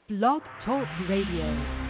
Blog Talk Radio.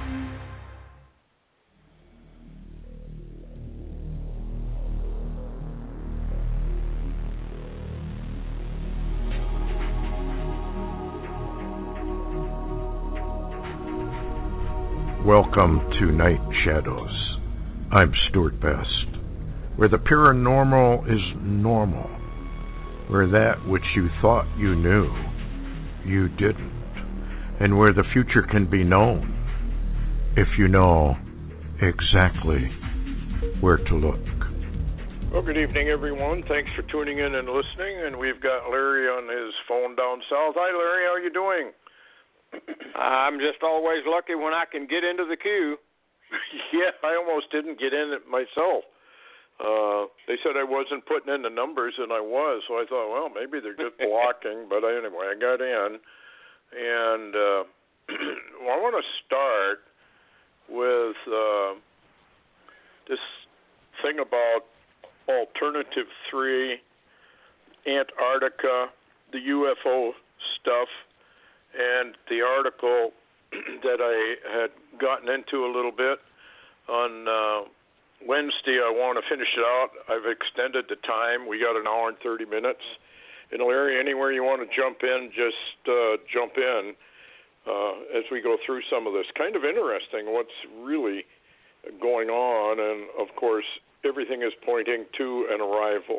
Welcome to Night Shadows. I'm Stuart Best, where the paranormal is normal, where that which you thought you knew, you didn't, and where the future can be known if you know exactly where to look. Well, good evening, everyone. Thanks for tuning in and listening. And we've got Larry on his phone down south. Hi, Larry. How are you doing? I'm just always lucky when I can get into the queue. Yeah, I almost didn't get in it myself. They said I wasn't putting in the numbers, and I was. So I thought, well, maybe they're just blocking. But anyway, I got in. And well, I want to start with this thing about Alternative 3, Antarctica, the UFO stuff, and the article that I had gotten into a little bit on Wednesday. I want to finish it out. I've extended the time. We got an hour and 30 minutes. And Larry, anywhere you want to jump in, just jump in as we go through some of this. Kind of interesting what's really going on, and of course, everything is pointing to an arrival.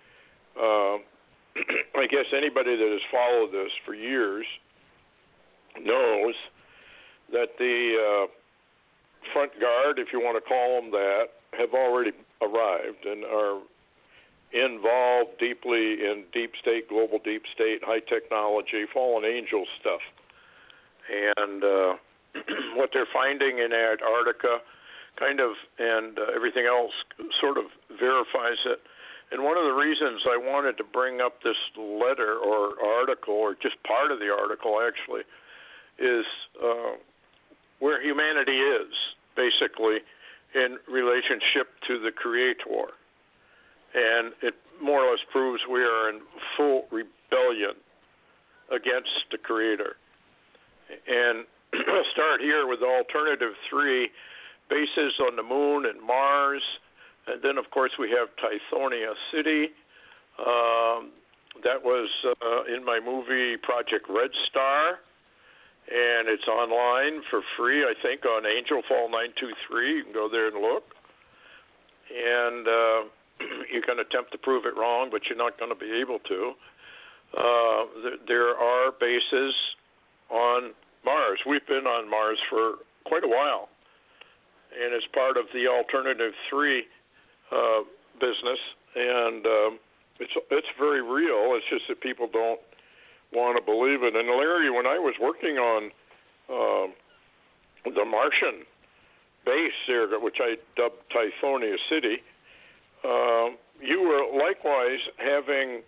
I guess anybody that has followed this for years knows that the front guard, if you want to call them that, have already arrived and are involved deeply in deep state, global deep state, high technology, fallen angel stuff. And what they're finding in Antarctica kind of, and everything else sort of verifies it. And one of the reasons I wanted to bring up this letter or article, or just part of the article actually, is where humanity is, basically, in relationship to the Creator. And it more or less proves we are in full rebellion against the Creator. And I'll start here with Alternative 3, bases on the Moon and Mars. And then, of course, we have Tithonia City. That was in my movie Project Red Star. And it's online for free, I think, on Angel Fall 923. You can go there and look. And you can attempt to prove it wrong, but you're not going to be able to. There are bases on Mars. We've been on Mars for quite a while. And it's part of the Alternative 3 business. And it's very real. It's just that people don't want to believe it. And Larry, when I was working on the Martian base there, which I dubbed Tithonia City, you were likewise having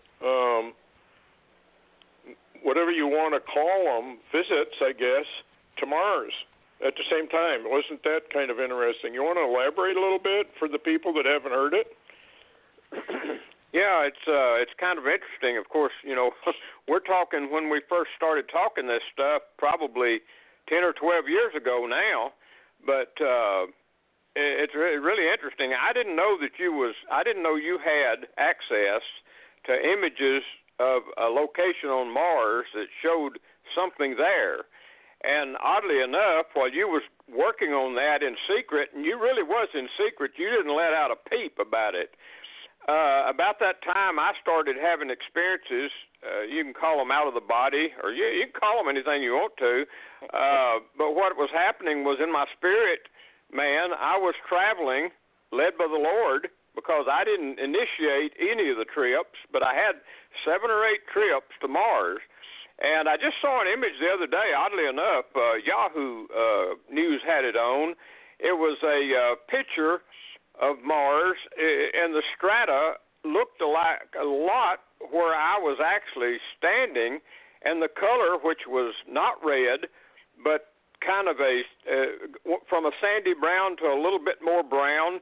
whatever you want to call them, visits, I guess, to Mars at the same time. Wasn't that kind of interesting? You want to elaborate a little bit for the people that haven't heard it? Yeah, it's kind of interesting. Of course, you know, we're talking when we first started talking this stuff probably 10 or 12 years ago now, but it's really interesting. I didn't know you had access to images of a location on Mars that showed something there. And oddly enough, while you was working on that in secret, and you really was in secret, you didn't let out a peep about it. About that time, I started having experiences. You can call them out of the body, or you can call them anything you want to. But what was happening was in my spirit, man, I was traveling, led by the Lord, because I didn't initiate any of the trips, but I had 7 or 8 trips to Mars. And I just saw an image the other day, oddly enough, Yahoo News had it on. It was a picture of Mars, and the strata looked like a lot where I was actually standing, and the color, which was not red, but kind of from a sandy brown to a little bit more brown,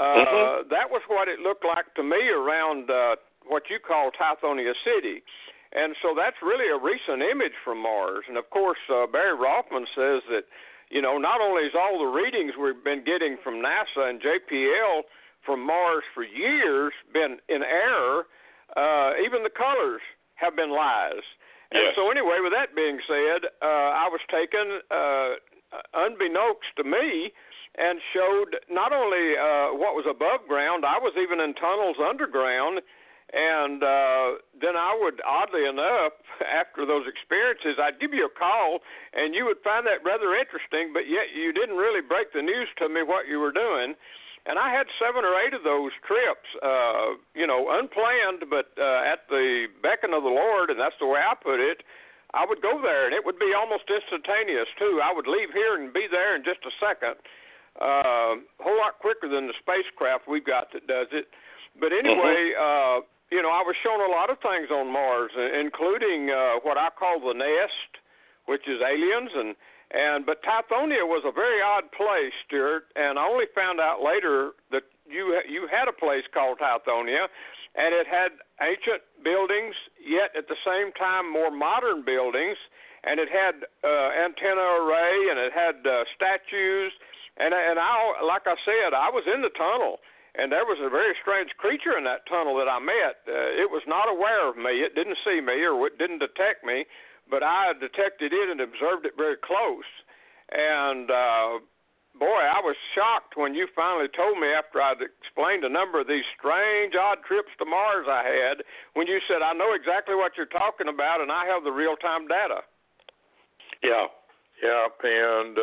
that was what it looked like to me around what you call Tithonia City. And so that's really a recent image from Mars. And, of course, Barry Rothman says that, not only is all the readings we've been getting from NASA and JPL from Mars for years been in error, even the colors have been lies. And so anyway, with that being said, I was taken unbeknownst to me and showed not only what was above ground, I was even in tunnels underground. And then I would, oddly enough, after those experiences, I'd give you a call, and you would find that rather interesting, but yet you didn't really break the news to me what you were doing. And I had 7 or 8 of those trips, unplanned, but at the beckon of the Lord, and that's the way I put it. I would go there, and it would be almost instantaneous, too. I would leave here and be there in just a second, a whole lot quicker than the spacecraft we've got that does it. But anyway, I was shown a lot of things on Mars, including what I call the nest, which is aliens, but Tithonia was a very odd place, Stuart, and I only found out later that you had a place called Tithonia, and it had ancient buildings, yet at the same time more modern buildings, and it had antenna array, and it had statues, and I, like I said, I was in the tunnel. And there was a very strange creature in that tunnel that I met. It was not aware of me. It didn't see me or it didn't detect me, but I detected it and observed it very close. And, boy, I was shocked when you finally told me after I'd explained a number of these strange, odd trips to Mars I had, when you said, I know exactly what you're talking about and I have the real-time data. Yeah, and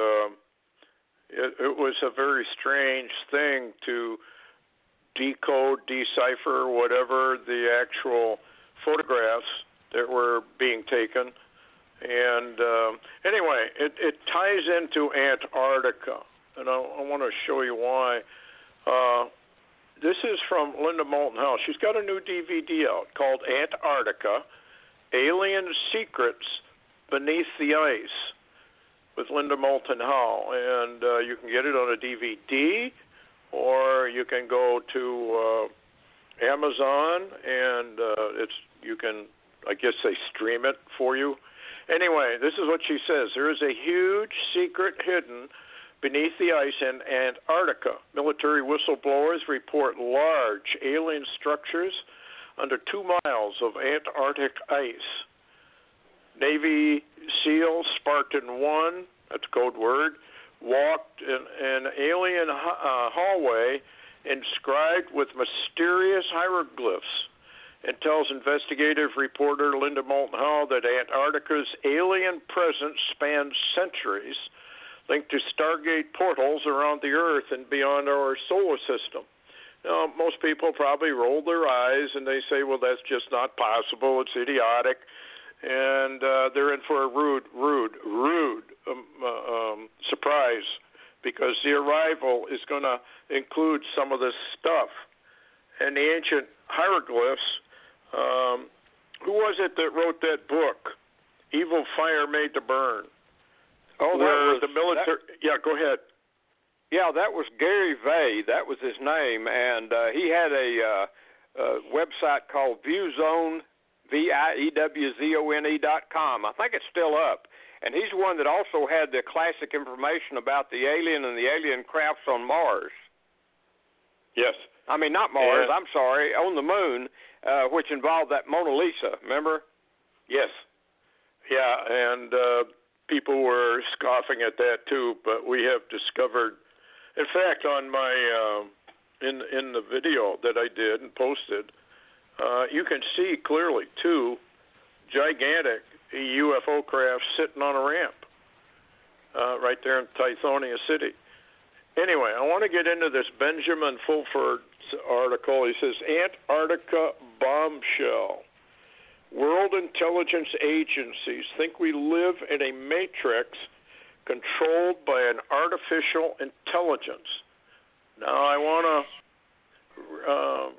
it was a very strange thing to decode, decipher, whatever the actual photographs that were being taken. And anyway, it ties into Antarctica, and I want to show you why. This is from Linda Moulton Howe. She's got a new DVD out called Antarctica, Alien Secrets Beneath the Ice with Linda Moulton Howe. And you can get it on a DVD, or you can go to Amazon, and you can, I guess they stream it for you. Anyway, this is what she says. There is a huge secret hidden beneath the ice in Antarctica. Military whistleblowers report large alien structures under 2 miles of Antarctic ice. Navy SEAL Spartan 1, that's code word, walked in an alien hallway inscribed with mysterious hieroglyphs, and tells investigative reporter Linda Moulton Howe that Antarctica's alien presence spans centuries, linked to Stargate portals around the Earth and beyond our solar system. Now, most people probably roll their eyes and they say, well, that's just not possible, it's idiotic, and they're in for a rude surprise, because the arrival is going to include some of this stuff. And the ancient hieroglyphs, who was it that wrote that book, Evil Fire Made to Burn? Oh, where the military. Yeah, go ahead. Yeah, that was Gary Vay. That was his name, and he had a website called ViewZone, VIEWZONE.com. I think it's still up. And he's one that also had the classic information about the alien and the alien crafts on Mars. Yes. I mean, not Mars, I'm sorry, on the moon, which involved that Mona Lisa, remember? Yes. Yeah, and people were scoffing at that too, but we have discovered, in fact, on my, in the video that I did and posted, you can see clearly 2 gigantic UFO craft sitting on a ramp right there in Tithonia City. Anyway, I want to get into this Benjamin Fulford's article. He says, Antarctica bombshell. World intelligence agencies think we live in a matrix controlled by an artificial intelligence. Now, I want to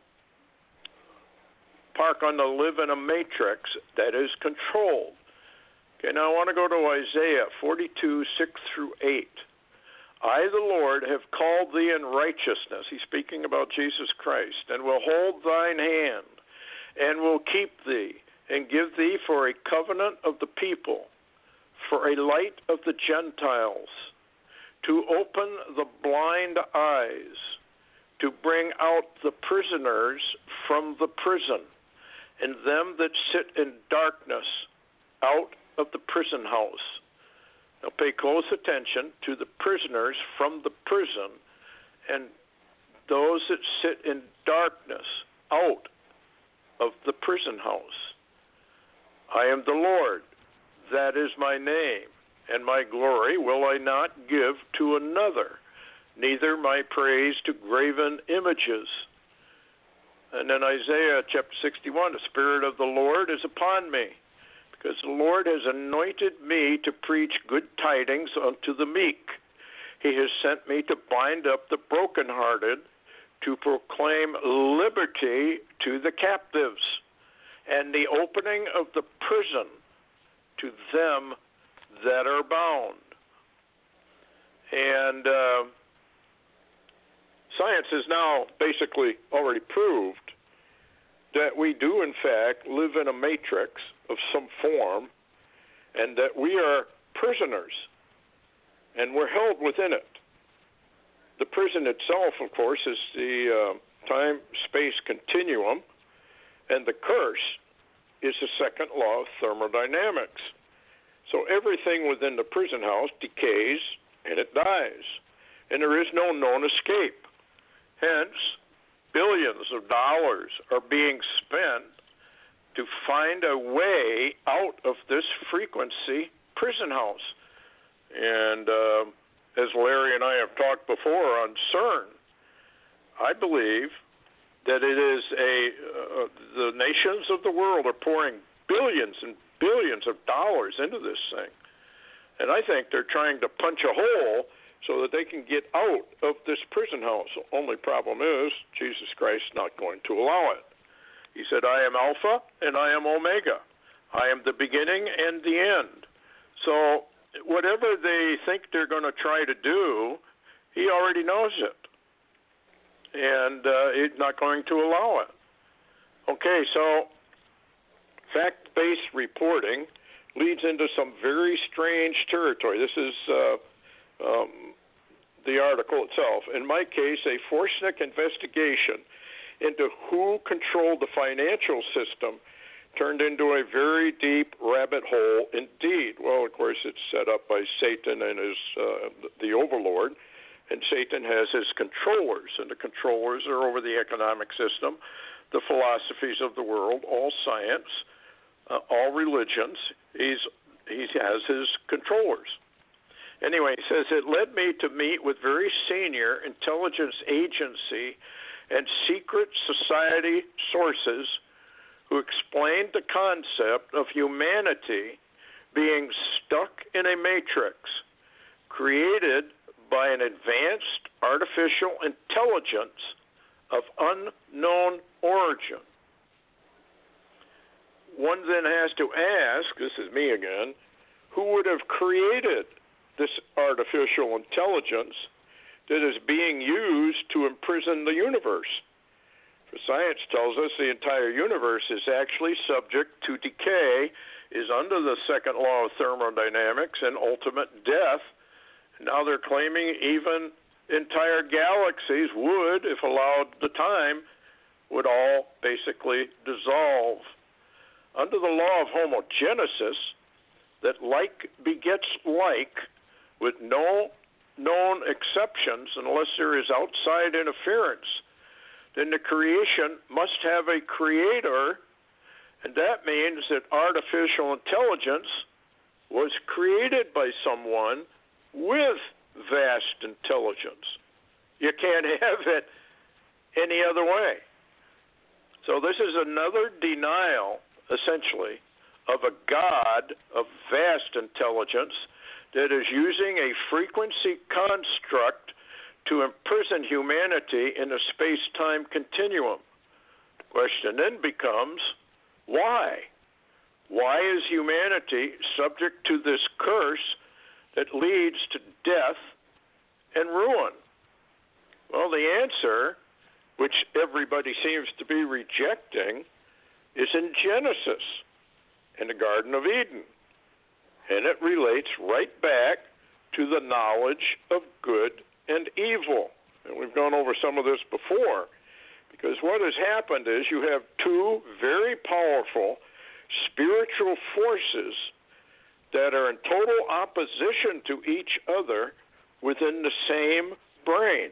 park on the live in a matrix that is controlled. Okay, now I want to go to Isaiah 42, 6-8. I, the Lord, have called thee in righteousness. He's speaking about Jesus Christ. And will hold thine hand, and will keep thee, and give thee for a covenant of the people, for a light of the Gentiles, to open the blind eyes, to bring out the prisoners from the prison, and them that sit in darkness out of the prison house. Now pay close attention to the prisoners from the prison and those that sit in darkness out of the prison house. I am the Lord, that is my name, and my glory will I not give to another, neither my praise to graven images. And then Isaiah chapter 61, the Spirit of the Lord is upon me, because the Lord has anointed me to preach good tidings unto the meek. He has sent me to bind up the brokenhearted, to proclaim liberty to the captives, and the opening of the prison to them that are bound. And science has now basically already proved that we do, in fact, live in a matrix of some form, and that we are prisoners, and we're held within it. The prison itself, of course, is the time-space continuum, and the curse is the second law of thermodynamics. So everything within the prison house decays and it dies, and there is no known escape. Hence, billions of dollars are being spent to find a way out of this frequency prison house. And as Larry and I have talked before on CERN, I believe that it is the nations of the world are pouring billions and billions of dollars into this thing. And I think they're trying to punch a hole so that they can get out of this prison house. The only problem is Jesus Christ is not going to allow it. He said, I am Alpha and I am Omega. I am the beginning and the end. So whatever they think they're going to try to do, he already knows it. And he's not going to allow it. Okay, so fact-based reporting leads into some very strange territory. This is the article itself. In my case, a Forsnick investigation into who controlled the financial system turned into a very deep rabbit hole indeed. Well, of course, it's set up by Satan and his the overlord, and Satan has his controllers, and the controllers are over the economic system, the philosophies of the world, all science, all religions. He has his controllers. Anyway, he says, it led me to meet with very senior intelligence agency and secret society sources who explained the concept of humanity being stuck in a matrix created by an advanced artificial intelligence of unknown origin. One then has to ask, this is me again, who would have created this artificial intelligence that is being used to imprison the universe? For science tells us the entire universe is actually subject to decay, is under the second law of thermodynamics and ultimate death. Now they're claiming even entire galaxies would, if allowed the time, would all basically dissolve. Under the law of homogenesis, that like begets like, with no known exceptions unless there is outside interference, then the creation must have a creator, and that means that artificial intelligence was created by someone with vast intelligence. You can't have it any other way. So this is another denial, essentially, of a God of vast intelligence that is using a frequency construct to imprison humanity in a space-time continuum. The question then becomes, why? Why is humanity subject to this curse that leads to death and ruin? Well, the answer, which everybody seems to be rejecting, is in Genesis. in the Garden of Eden. And it relates right back to the knowledge of good and evil. And we've gone over some of this before, because what has happened is you have two very powerful spiritual forces that are in total opposition to each other within the same brain.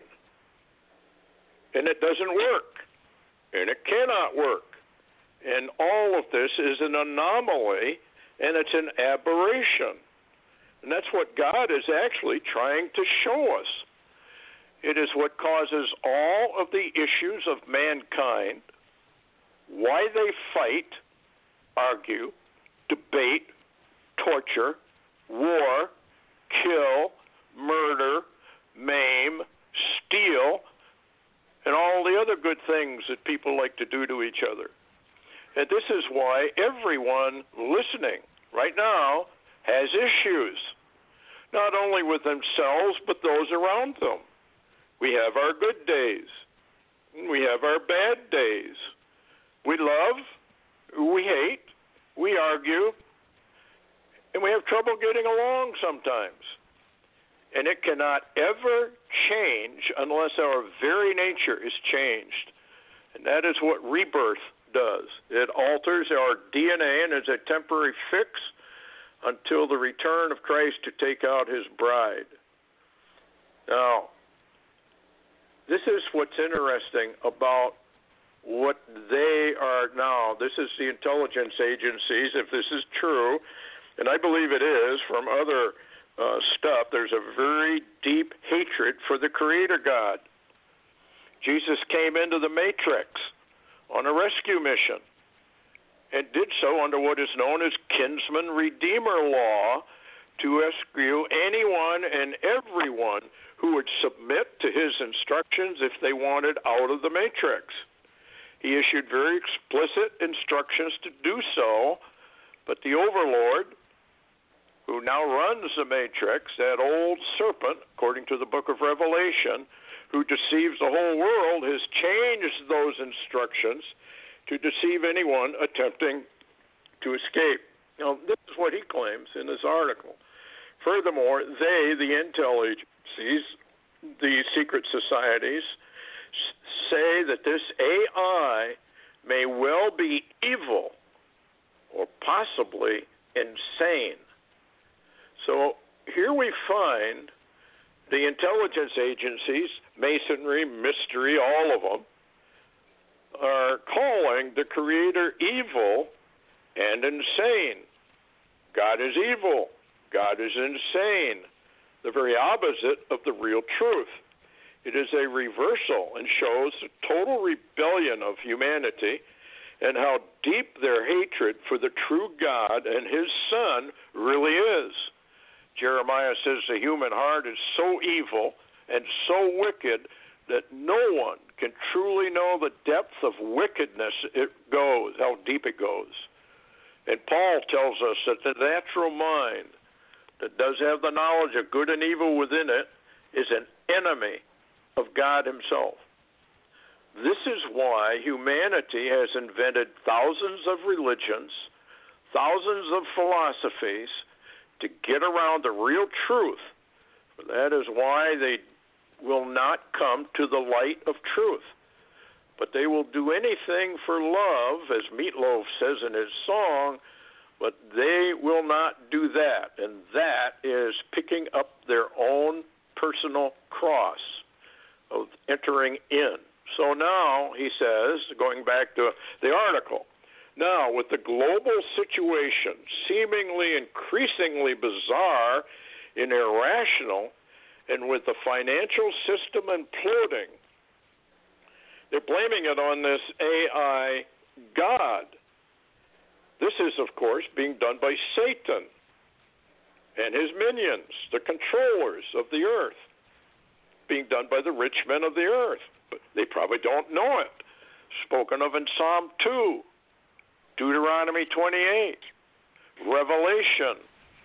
And it doesn't work. And it cannot work. And all of this is an anomaly, and it's an aberration. And that's what God is actually trying to show us. It is what causes all of the issues of mankind, why they fight, argue, debate, torture, war, kill, murder, maim, steal, and all the other good things that people like to do to each other. And this is why everyone listening right now has issues, not only with themselves, but those around them. We have our good days. We have our bad days. We love, we hate, we argue, and we have trouble getting along sometimes. And it cannot ever change unless our very nature is changed. And that is what rebirth does. It alters our DNA and is a temporary fix until the return of Christ to take out his bride. Now, this is what's interesting about what they are now. This is the intelligence agencies, if this is true, and I believe it is from other stuff. There's a very deep hatred for the Creator God. Jesus came into the Matrix on a rescue mission and did so under what is known as kinsman redeemer law to rescue anyone and everyone who would submit to his instructions if they wanted out of the Matrix. He issued very explicit instructions to do so, but the overlord, who now runs the Matrix, that old serpent, according to the book of Revelation, who deceives the whole world, has changed those instructions to deceive anyone attempting to escape. Now, this is what he claims in this article. Furthermore, they, the intel agencies, the secret societies, say that this AI may well be evil or possibly insane. So here we find the intelligence agencies, Masonry, mystery, all of them, are calling the Creator evil and insane. God is evil. God is insane. The very opposite of the real truth. It is a reversal and shows the total rebellion of humanity and how deep their hatred for the true God and his Son really is. Jeremiah says the human heart is so evil and so wicked that no one can truly know the depth of wickedness it goes, how deep it goes. And Paul tells us that the natural mind that does have the knowledge of good and evil within it is an enemy of God himself. This is why humanity has invented thousands of religions, thousands of philosophies to get around the real truth. That is why they will not come to the light of truth. But they will do anything for love, as Meatloaf says in his song, but they will not do that. And that is picking up their own personal cross of entering in. So now, he says, going back to the article, now with the global situation seemingly increasingly bizarre and irrational, and with the financial system imploding, they're blaming it on this AI God. This is, of course, being done by Satan and his minions, the controllers of the earth, being done by the rich men of the earth. But they probably don't know it. Spoken of in Psalm 2, Deuteronomy 28, Revelation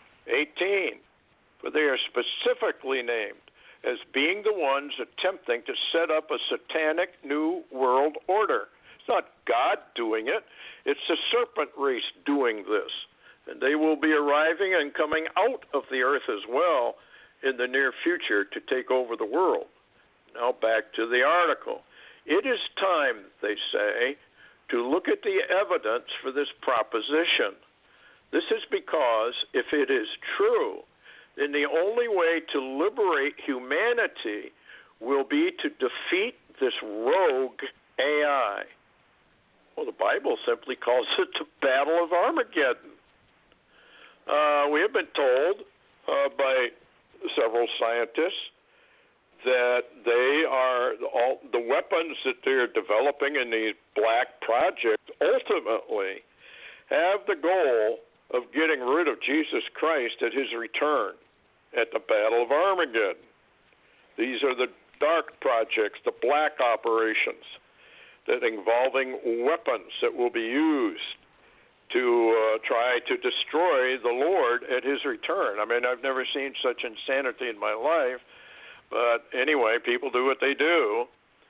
18. For they are specifically named as being the ones attempting to set up a satanic new world order. It's not God doing it. It's the serpent race doing this. And they will be arriving and coming out of the earth as well in the near future to take over the world. Now back to the article. It is time, they say, to look at the evidence for this proposition. This is because if it is true, then the only way to liberate humanity will be to defeat this rogue AI. Well, the Bible simply calls it the Battle of Armageddon. We have been told by several scientists that they are all the weapons that they're developing in these black projects ultimately have the goal of getting rid of Jesus Christ at his return at the Battle of Armageddon. These are the dark projects, the black operations that involving weapons that will be used to try to destroy the Lord at his return. I mean, I've never seen such insanity in my life, but anyway, people do what they do.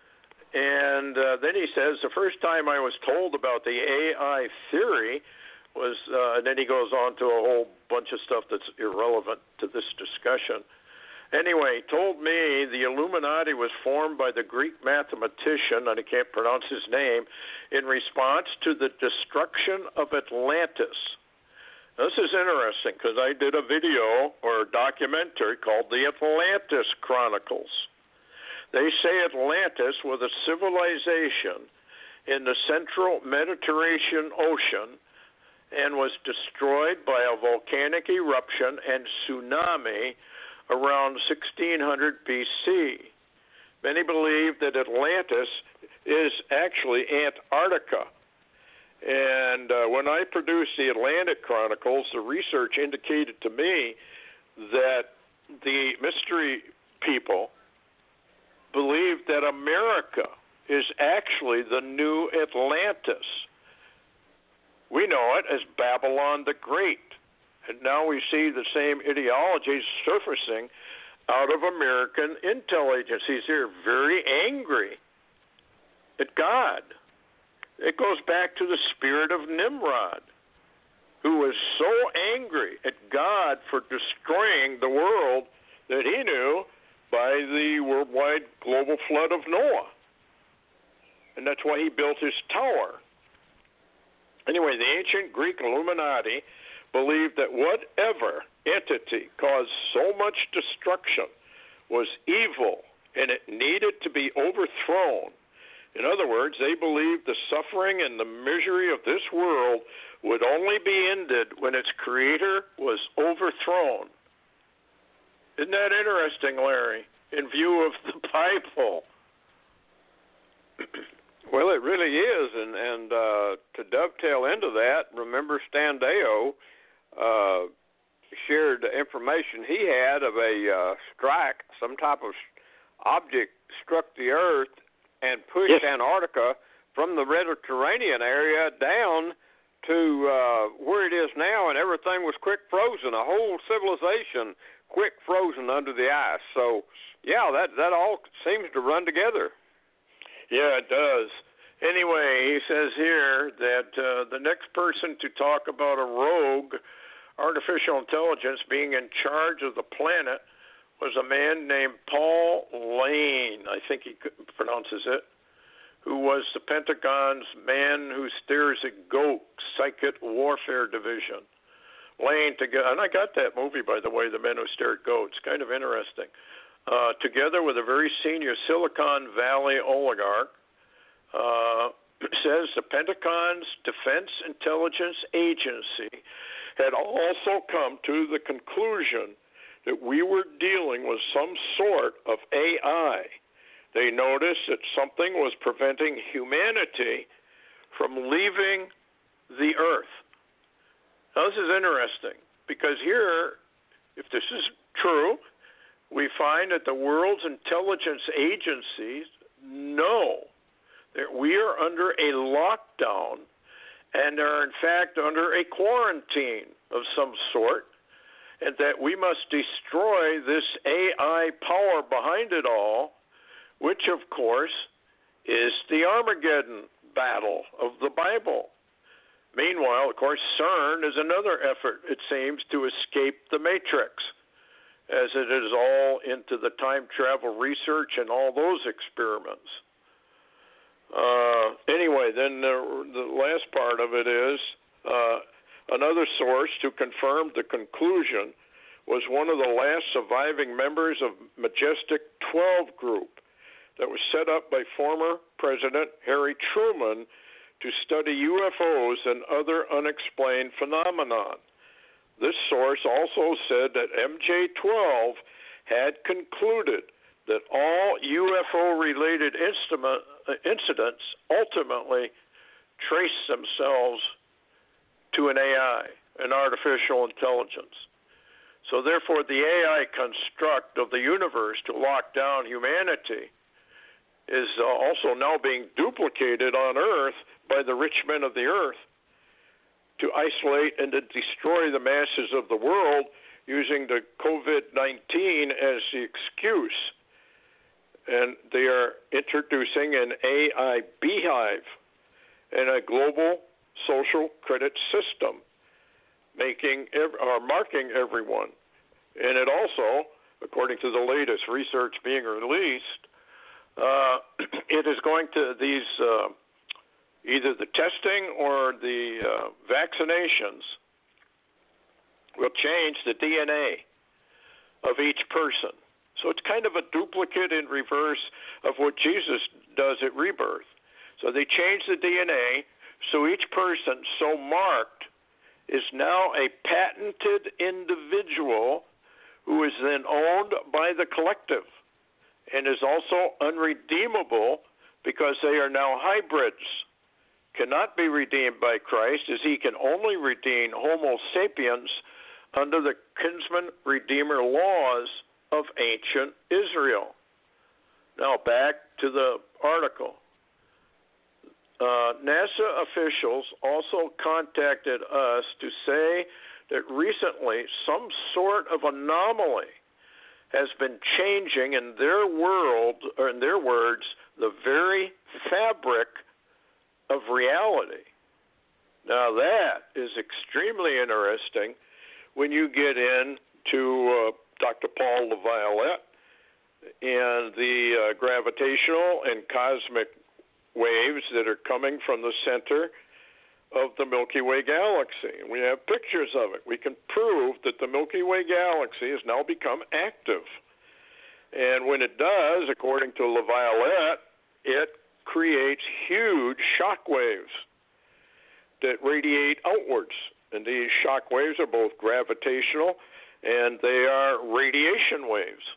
And then he says, the first time I was told about the AI theory was, and then he goes on to a whole bunch of stuff that's irrelevant to this discussion. Anyway, he told me the Illuminati was formed by the Greek mathematician, and I can't pronounce his name, in response to the destruction of Atlantis. This is interesting because I did a video or a documentary called The Atlantis Chronicles. They say Atlantis was a civilization in the central Mediterranean Ocean and was destroyed by a volcanic eruption and tsunami around 1600 BC. Many believe that Atlantis is actually Antarctica. And when I produced the Atlantic Chronicles, the research indicated to me that the mystery people believe that America is actually the new Atlantis. We know it as Babylon the Great. And now we see the same ideologies surfacing out of American intel agencies. They're very angry at God. It goes back to the spirit of Nimrod, who was so angry at God for destroying the world that he knew by the worldwide global flood of Noah. And that's why he built his tower. Anyway, the ancient Greek Illuminati believed that whatever entity caused so much destruction was evil and it needed to be overthrown. In other words, they believed the suffering and the misery of this world would only be ended when its creator was overthrown. Isn't that interesting, Larry, in view of the Bible? Well, it really is, and to dovetail into that, remember Stan Deyo shared the information he had of a strike, some type of object struck the Earth and pushed Antarctica from the Mediterranean area down to where it is now, and everything was quick frozen, a whole civilization quick frozen under the ice. So, yeah, that all seems to run together. Yeah, it does. Anyway, he says here that the next person to talk about a rogue artificial intelligence being in charge of the planet was a man named Paul Lane, I think he pronounces it, who was the Pentagon's man who stares at goats, Psychic Warfare Division. Lane, and I got that movie, by the way, The Men Who Stare at Goats, kind of interesting. Together with a very senior Silicon Valley oligarch, says the Pentagon's Defense Intelligence Agency had also come to the conclusion that we were dealing with some sort of AI. They noticed that something was preventing humanity from leaving the Earth. Now, this is interesting, because here, if this is true, we find that the world's intelligence agencies know that we are under a lockdown and are, in fact, under a quarantine of some sort, and that we must destroy this AI power behind it all, which, of course, is the Armageddon battle of the Bible. Meanwhile, of course, CERN is another effort, it seems, to escape the Matrix, as it is all into the time travel research and all those experiments. Anyway, then the last part of it is another source to confirm the conclusion was one of the last surviving members of Majestic 12 group that was set up by former President Harry Truman to study UFOs and other unexplained phenomenon. This source also said that MJ-12 had concluded that all UFO-related incidents ultimately trace themselves to an AI, an artificial intelligence. So therefore, the AI construct of the universe to lock down humanity is also now being duplicated on Earth by the rich men of the Earth to isolate and to destroy the masses of the world using the COVID-19 as the excuse. And they are introducing an AI beehive and a global social credit system, marking everyone. And it also, according to the latest research being released, it is going to either the testing or the vaccinations will change the DNA of each person. So it's kind of a duplicate in reverse of what Jesus does at rebirth. So they change the DNA so each person so marked is now a patented individual who is then owned by the collective and is also unredeemable because they are now hybrids, cannot be redeemed by Christ, as he can only redeem Homo sapiens under the kinsman redeemer laws of ancient Israel. Now back to the article. NASA officials also contacted us to say that recently some sort of anomaly has been changing in their world, or in their words, the very fabric of reality. Now that is extremely interesting when you get into Dr. Paul LaViolette and the gravitational and cosmic waves that are coming from the center of the Milky Way galaxy. We have pictures of it. We can prove that the Milky Way galaxy has now become active. And when it does, according to LaViolette, it creates huge shock waves that radiate outwards. And these shock waves are both gravitational and they are radiation waves,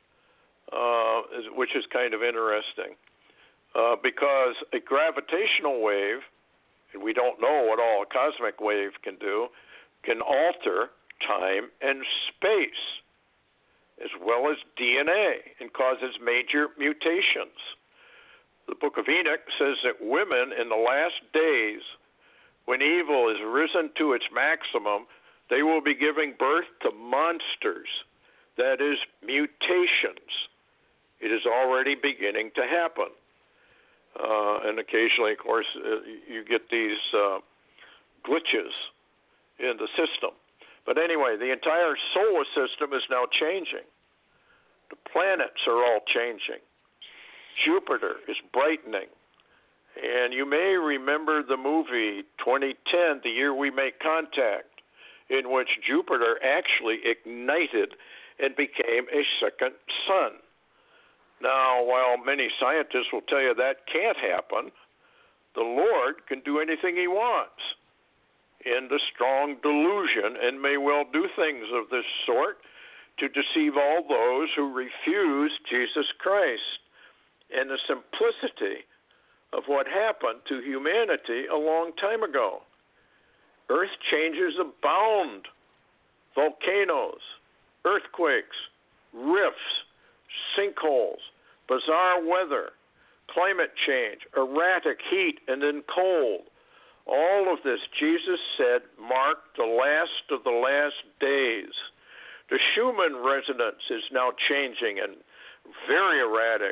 which is kind of interesting. Because a gravitational wave, and we don't know what all a cosmic wave can do, can alter time and space, as well as DNA, and causes major mutations. The Book of Enoch says that women in the last days, when evil is risen to its maximum, they will be giving birth to monsters, that is, mutations. It is already beginning to happen. And occasionally, of course, you get these glitches in the system. But anyway, the entire solar system is now changing. The planets are all changing. Jupiter is brightening. And you may remember the movie 2010, The Year We Make Contact, in which Jupiter actually ignited and became a second sun. Now, while many scientists will tell you that can't happen, the Lord can do anything he wants in the strong delusion and may well do things of this sort to deceive all those who refuse Jesus Christ and the simplicity of what happened to humanity a long time ago. Earth changes abound. Volcanoes, earthquakes, rifts, sinkholes, bizarre weather, climate change, erratic heat and then cold. All of this, Jesus said, marked the last of the last days. The Schumann resonance is now changing and very erratic,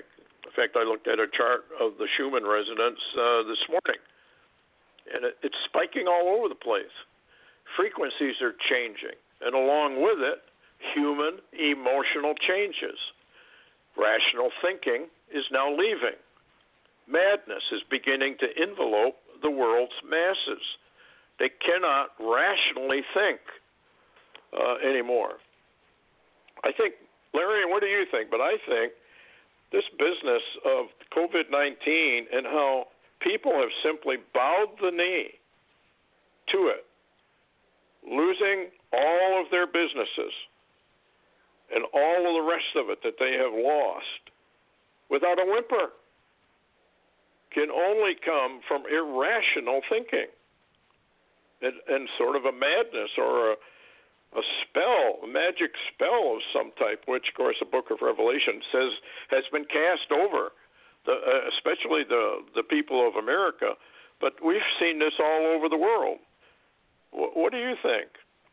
In fact, I looked at a chart of the Schumann resonance this morning, and it's spiking all over the place. Frequencies are changing, and along with it, human emotional changes. Rational thinking is now leaving. Madness is beginning to envelope the world's masses. They cannot rationally think anymore. I think, Larry, what do you think? But I think this business of COVID-19 and how people have simply bowed the knee to it, losing all of their businesses and all of the rest of it that they have lost without a whimper, can only come from irrational thinking and sort of a madness or a spell, a magic spell of some type, which, of course, the Book of Revelation says has been cast over, especially the people of America. But we've seen this all over the world. What do you think?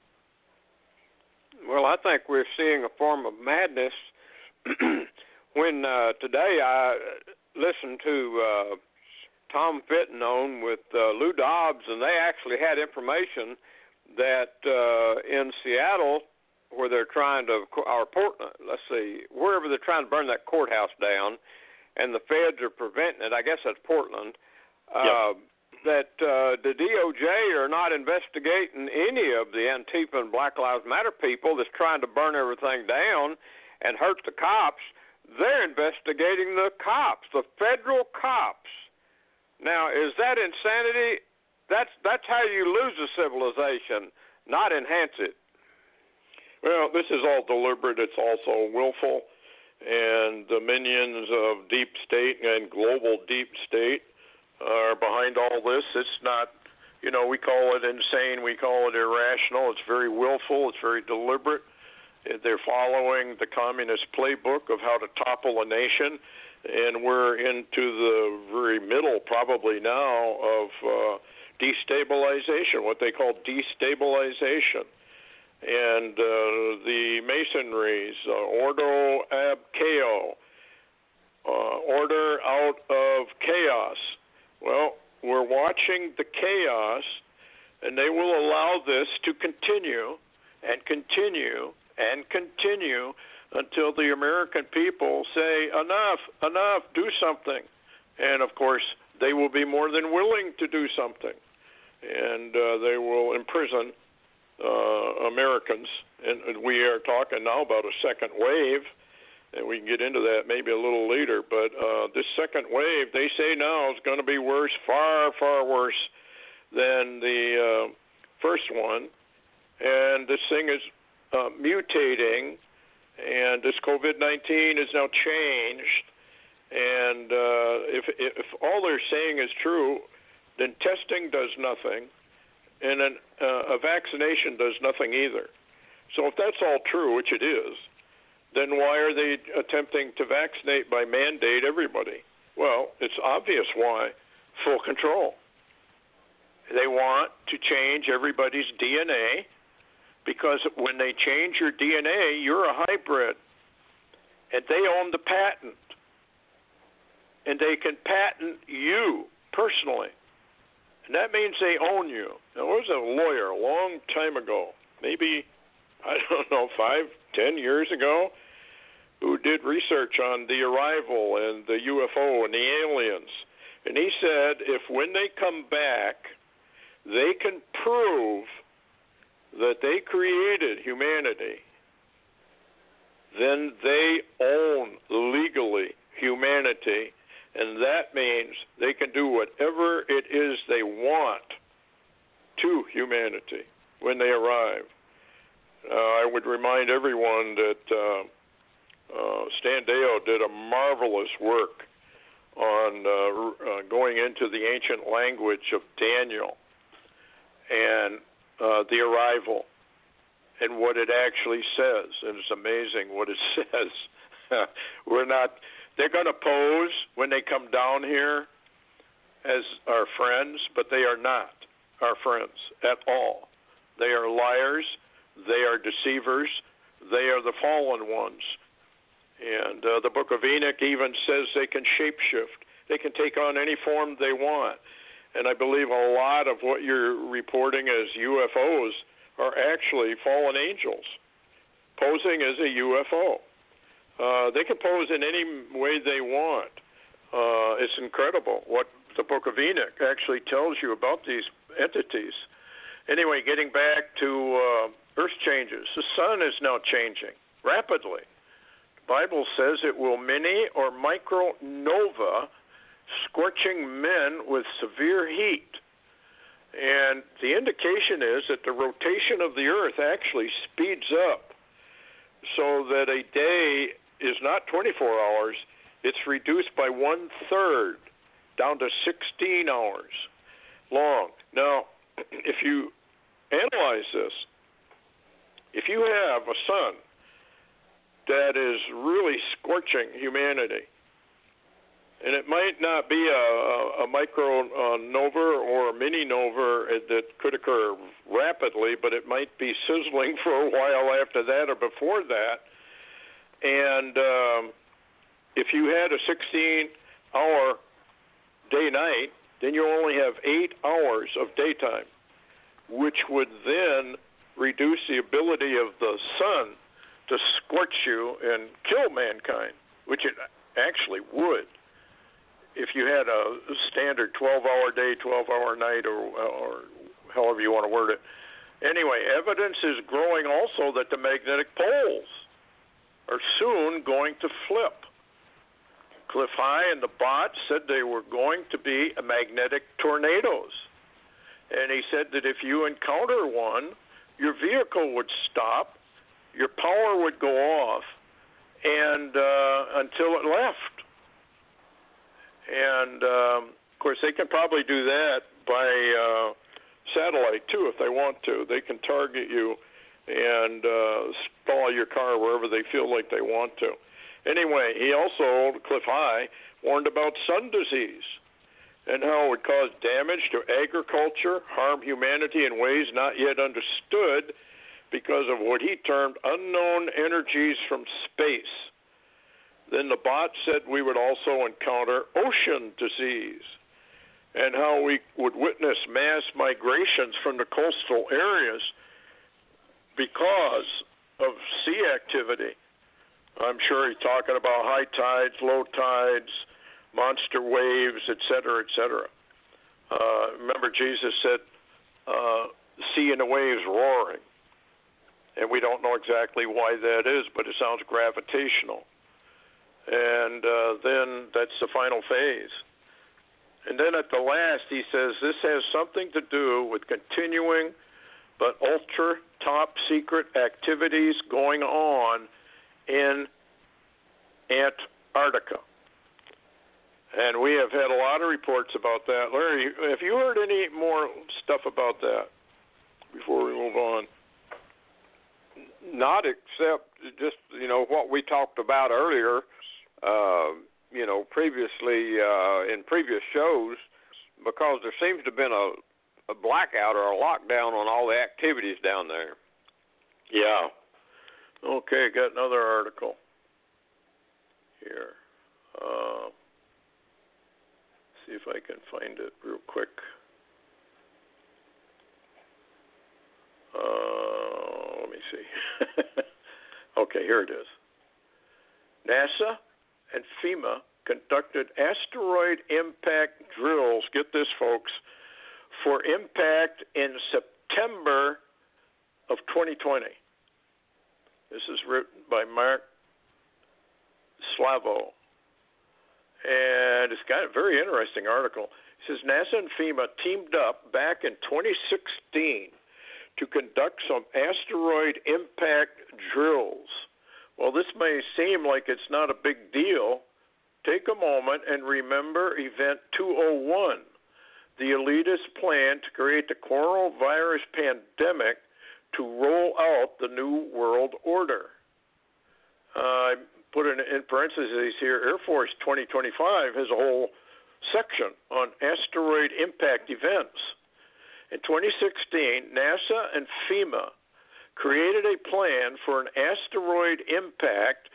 Well, I think we're seeing a form of madness. When today I listened to Tom Fitton on with Lou Dobbs, and they actually had information that in Seattle, where they're trying to, or Portland, let's see, wherever they're trying to burn that courthouse down, and the feds are preventing it, I guess that's Portland, that the DOJ are not investigating any of the Antifa and Black Lives Matter people that's trying to burn everything down and hurt the cops. They're investigating the cops, the federal cops. Now, is that insanity? That's how you lose a civilization, not enhance it. Well, this is all deliberate. It's also willful. And the minions of deep state and global deep state are behind all this. It's not, we call it insane. We call it irrational. It's very willful. It's very deliberate. They're following the communist playbook of how to topple a nation. And we're into the very middle, probably now, of destabilization, what they call destabilization. And the Masonries, ordo ab chaos, order out of chaos. Well, we're watching the chaos, and they will allow this to continue and continue and continue until the American people say, enough, do something. And, of course, they will be more than willing to do something. And they will imprison Americans. And we are talking now about a second wave, and we can get into that maybe a little later. But this second wave, they say now, is going to be worse, far, far worse than the first one. And this thing is mutating, and this COVID-19 is now changed. And if all they're saying is true, then testing does nothing, and then a vaccination does nothing either. So if that's all true, which it is, then why are they attempting to vaccinate by mandate everybody? Well, it's obvious why. Full control. They want to change everybody's DNA, because when they change your DNA, you're a hybrid, and they own the patent, and they can patent you personally, and that means they own you. There was a lawyer a long time ago, maybe, 5-10 years ago, who did research on the arrival and the UFO and the aliens, and he said if when they come back, they can prove that they created humanity, then they own legally humanity, and that means they can do whatever it is they want to humanity when they arrive. I would remind everyone that Stan Deyo did a marvelous work on going into the ancient language of Daniel and the arrival and what it actually says. And it's amazing what it says. They're going to pose when they come down here as our friends, but they are not our friends at all. They are liars. They are deceivers. They are the fallen ones. And the Book of Enoch even says they can shapeshift. They can take on any form they want. And I believe a lot of what you're reporting as UFOs are actually fallen angels posing as a UFO. They can pose in any way they want. It's incredible what the Book of Enoch actually tells you about these entities. Anyway, getting back to Earth changes. The sun is now changing rapidly. The Bible says it will mini or micronova, scorching men with severe heat. And the indication is that the rotation of the Earth actually speeds up so that a day is not 24 hours, it's reduced by 1/3 down to 16 hours long. Now, if you analyze this, if you have a sun that is really scorching humanity, and it might not be a micronova or a mini-nova that could occur rapidly, but it might be sizzling for a while after that or before that. And if you had a 16-hour day-night, then you only have 8 hours of daytime, which would then reduce the ability of the sun to scorch you and kill mankind, which it actually would if you had a standard 12-hour day, 12-hour night, or however you want to word it. Anyway, evidence is growing also that the magnetic poles are soon going to flip. Cliff High and the bot said they were going to be magnetic tornadoes. And he said that if you encounter one, your vehicle would stop, your power would go off, and until it left. And, of course, they can probably do that by satellite, too, if they want to. They can target you and stall your car wherever they feel like they want to. Anyway, he also, Cliff High, warned about sun disease and how it would cause damage to agriculture, harm humanity in ways not yet understood because of what he termed unknown energies from space. Then the bot said we would also encounter ocean disease and how we would witness mass migrations from the coastal areas because of sea activity. I'm sure he's talking about high tides, low tides, monster waves, et cetera, et cetera. Remember, Jesus said, sea and the waves roaring. And we don't know exactly why that is, but it sounds gravitational. And then that's the final phase. And then at the last, he says, this has something to do with continuing but ultra top secret activities going on in Antarctica. And we have had a lot of reports about that. Larry, have you heard any more stuff about that before we move on? Not except just, what we talked about earlier, previously in previous shows, because there seems to have been a blackout or a lockdown on all the activities down there. Yeah. Okay, got another article here. See if I can find it real quick. Let me see. Okay, here it is. NASA and FEMA conducted asteroid impact drills, get this, folks, for impact in September of 2020. This is written by Mark Slavo. And it's got a very interesting article. It says NASA and FEMA teamed up back in 2016 to conduct some asteroid impact drills. Well, this may seem like it's not a big deal. Take a moment and remember Event 201, the elitist plan to create the coronavirus pandemic to roll out the New World Order. I put in parentheses here, Air Force 2025 has a whole section on asteroid impact events. In 2016, NASA and FEMA created a plan for an asteroid impact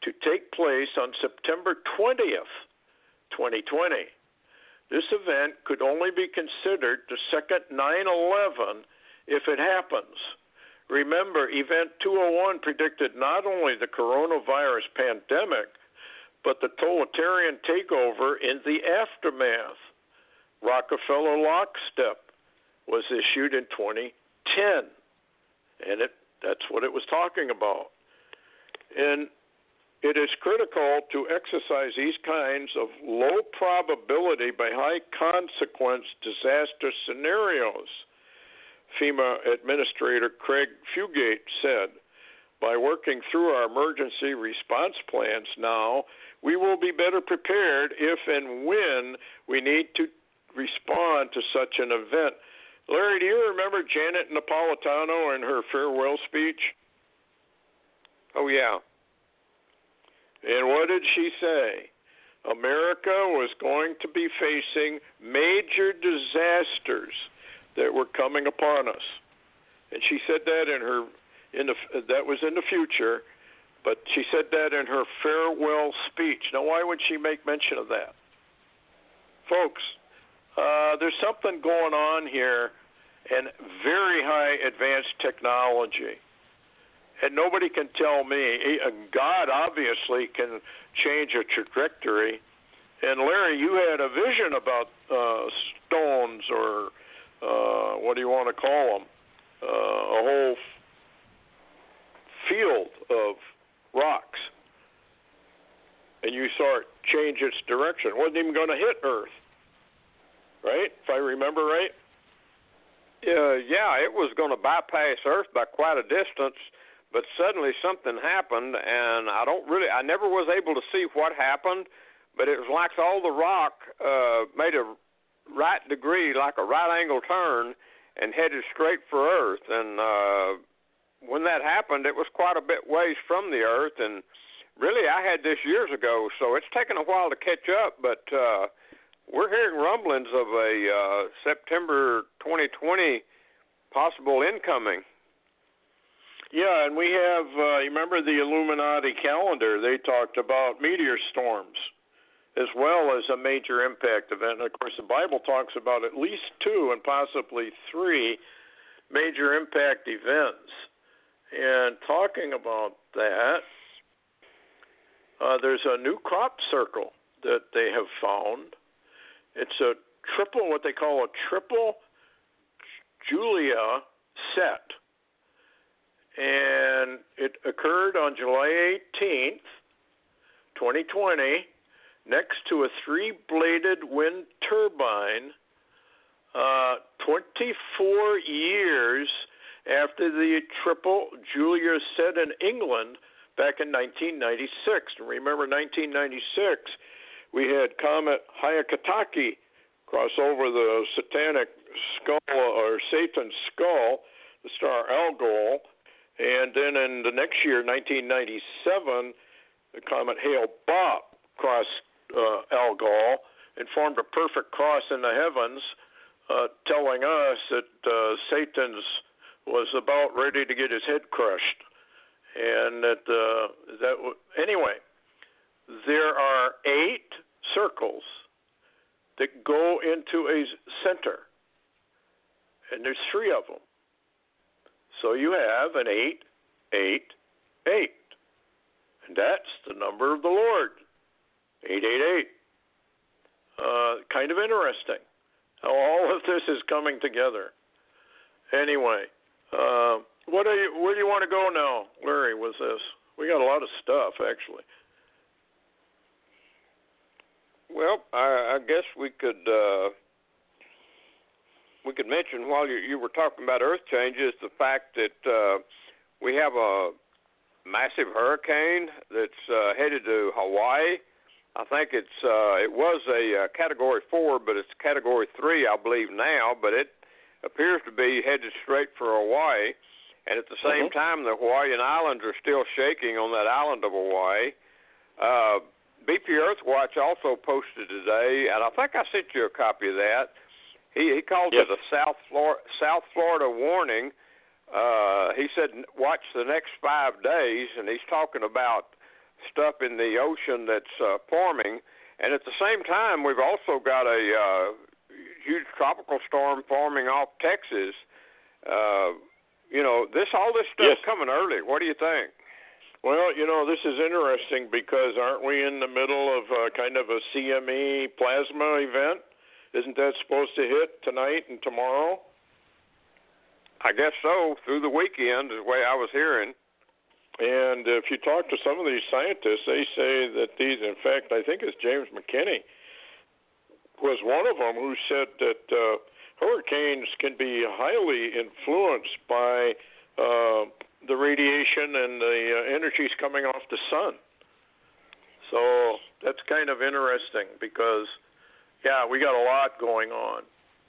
to take place on September 20th, 2020. This event could only be considered the second 9/11 if it happens. Remember, Event 201 predicted not only the coronavirus pandemic, but the totalitarian takeover in the aftermath. Rockefeller Lockstep was issued in 2010, and that's what it was talking about. And it is critical to exercise these kinds of low probability but high consequence disaster scenarios. FEMA Administrator Craig Fugate said, by working through our emergency response plans now, we will be better prepared if and when we need to respond to such an event. Larry, do you remember Janet Napolitano and her farewell speech? Oh, yeah. And what did she say? America was going to be facing major disasters that were coming upon us. And she said that that was in the future, but she said that in her farewell speech. Now, why would she make mention of that? Folks, there's something going on here, and very high advanced technology. And nobody can tell me. God obviously can change a trajectory. And Larry, you had a vision about stones, or what do you want to call them? A whole field of rocks. And you saw it change its direction. It wasn't even going to hit Earth. Right? If I remember right? Yeah, it was going to bypass Earth by quite a distance. But suddenly something happened, and I never was able to see what happened, but it was like all the rock made a right degree, like a right angle turn, and headed straight for Earth. And when that happened, it was quite a bit ways from the Earth, and really I had this years ago, so it's taken a while to catch up, but we're hearing rumblings of a September 2020 possible incoming. Yeah, and we have, you remember the Illuminati calendar? They talked about meteor storms as well as a major impact event. And of course, the Bible talks about at least 2 and possibly 3 major impact events. And talking about that, there's a new crop circle that they have found. It's a triple, what they call a triple Julia set. And it occurred on July 18th, 2020, next to a 3-bladed wind turbine, 24 years after the triple Julia set in England back in 1996. And remember, 1996, we had Comet Hyakutake cross over the satanic skull, or Satan's skull, the star Algol. And then in the next year, 1997, the comet Hale-Bopp crossed Algol and formed a perfect cross in the heavens, telling us that Satan's was about ready to get his head crushed. And anyway, there are 8 circles that go into a center, and there's 3 of them. So you have an 8, 8, 8. And that's the number of the Lord, 888. Kind of interesting how all of this is coming together. Anyway, where do you want to go now, Larry, with this? We got a lot of stuff, actually. Well, I guess we could mention while you were talking about Earth changes the fact that we have a massive hurricane that's headed to Hawaii. I think it was a Category 4, but it's Category 3, I believe now. But it appears to be headed straight for Hawaii. And at the same time, the Hawaiian Islands are still shaking on that island of Hawaii. BP Earthwatch also posted today, and I think I sent you a copy of that. He called it a South Florida warning. He said watch the next 5 days, and he's talking about stuff in the ocean that's forming. And at the same time, we've also got a huge tropical storm forming off Texas. All this stuff coming early. What do you think? Well, this is interesting because aren't we in the middle of kind of a CME plasma event? Isn't that supposed to hit tonight and tomorrow? I guess so, through the weekend is the way I was hearing. And if you talk to some of these scientists, they say that these, in fact, I think it's James McKinney, was one of them who said that hurricanes can be highly influenced by the radiation and the energies coming off the sun. So that's kind of interesting because, we got a lot going on.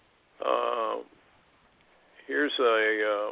Here's a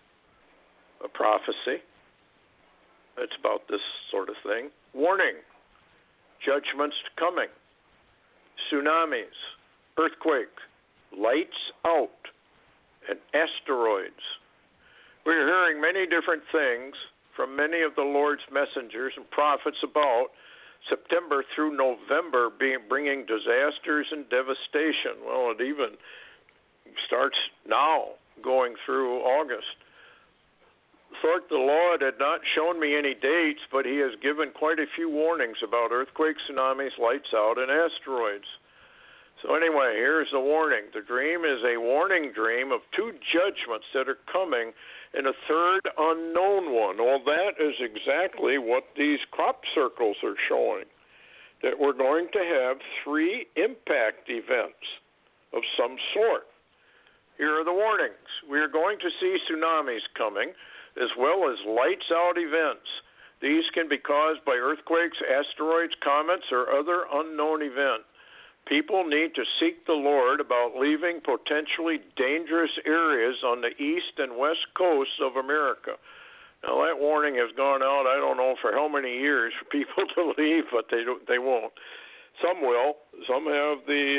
prophecy. It's about this sort of thing. Warning, judgments coming, tsunamis, earthquakes, lights out, and asteroids. We're hearing many different things from many of the Lord's messengers and prophets about September through November bringing disasters and devastation. Well, it even starts now going through August. Thought the Lord had not shown me any dates, but he has given quite a few warnings about earthquakes, tsunamis, lights out, and asteroids. So anyway, here's the warning. The dream is a warning dream of two judgments that are coming and a third unknown one. Well, that is exactly what these crop circles are showing, that we're going to have three impact events of some sort. Here are the warnings. We are going to see tsunamis coming, as well as lights-out events. These can be caused by earthquakes, asteroids, comets, or other unknown event. People need to seek the Lord about leaving potentially dangerous areas on the east and west coasts of America. Now, that warning has gone out, I don't know for how many years, for people to leave, but they won't. Some will. Some have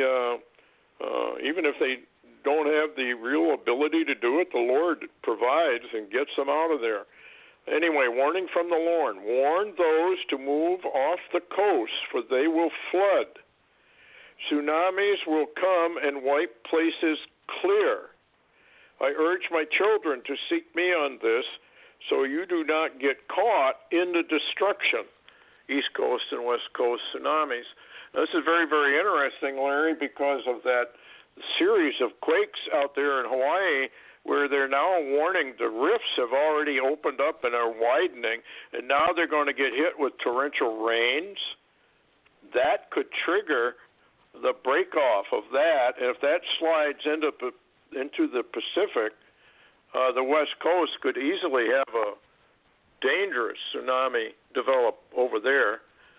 even if they don't have the real ability to do it, the Lord provides and gets them out of there. Anyway, warning from the Lord. Warn those to move off the coast, for they will flood. Tsunamis will come and wipe places clear. I urge my children to seek me on this, so you do not get caught in the destruction. East Coast and West Coast tsunamis. Now, this is very, very interesting, Larry, because of that series of quakes out there in Hawaii where they're now warning the rifts have already opened up and are widening, and now they're going to get hit with torrential rains. That could trigger the break-off of that, and if that slides into the Pacific, the West Coast could easily have a dangerous tsunami develop over there.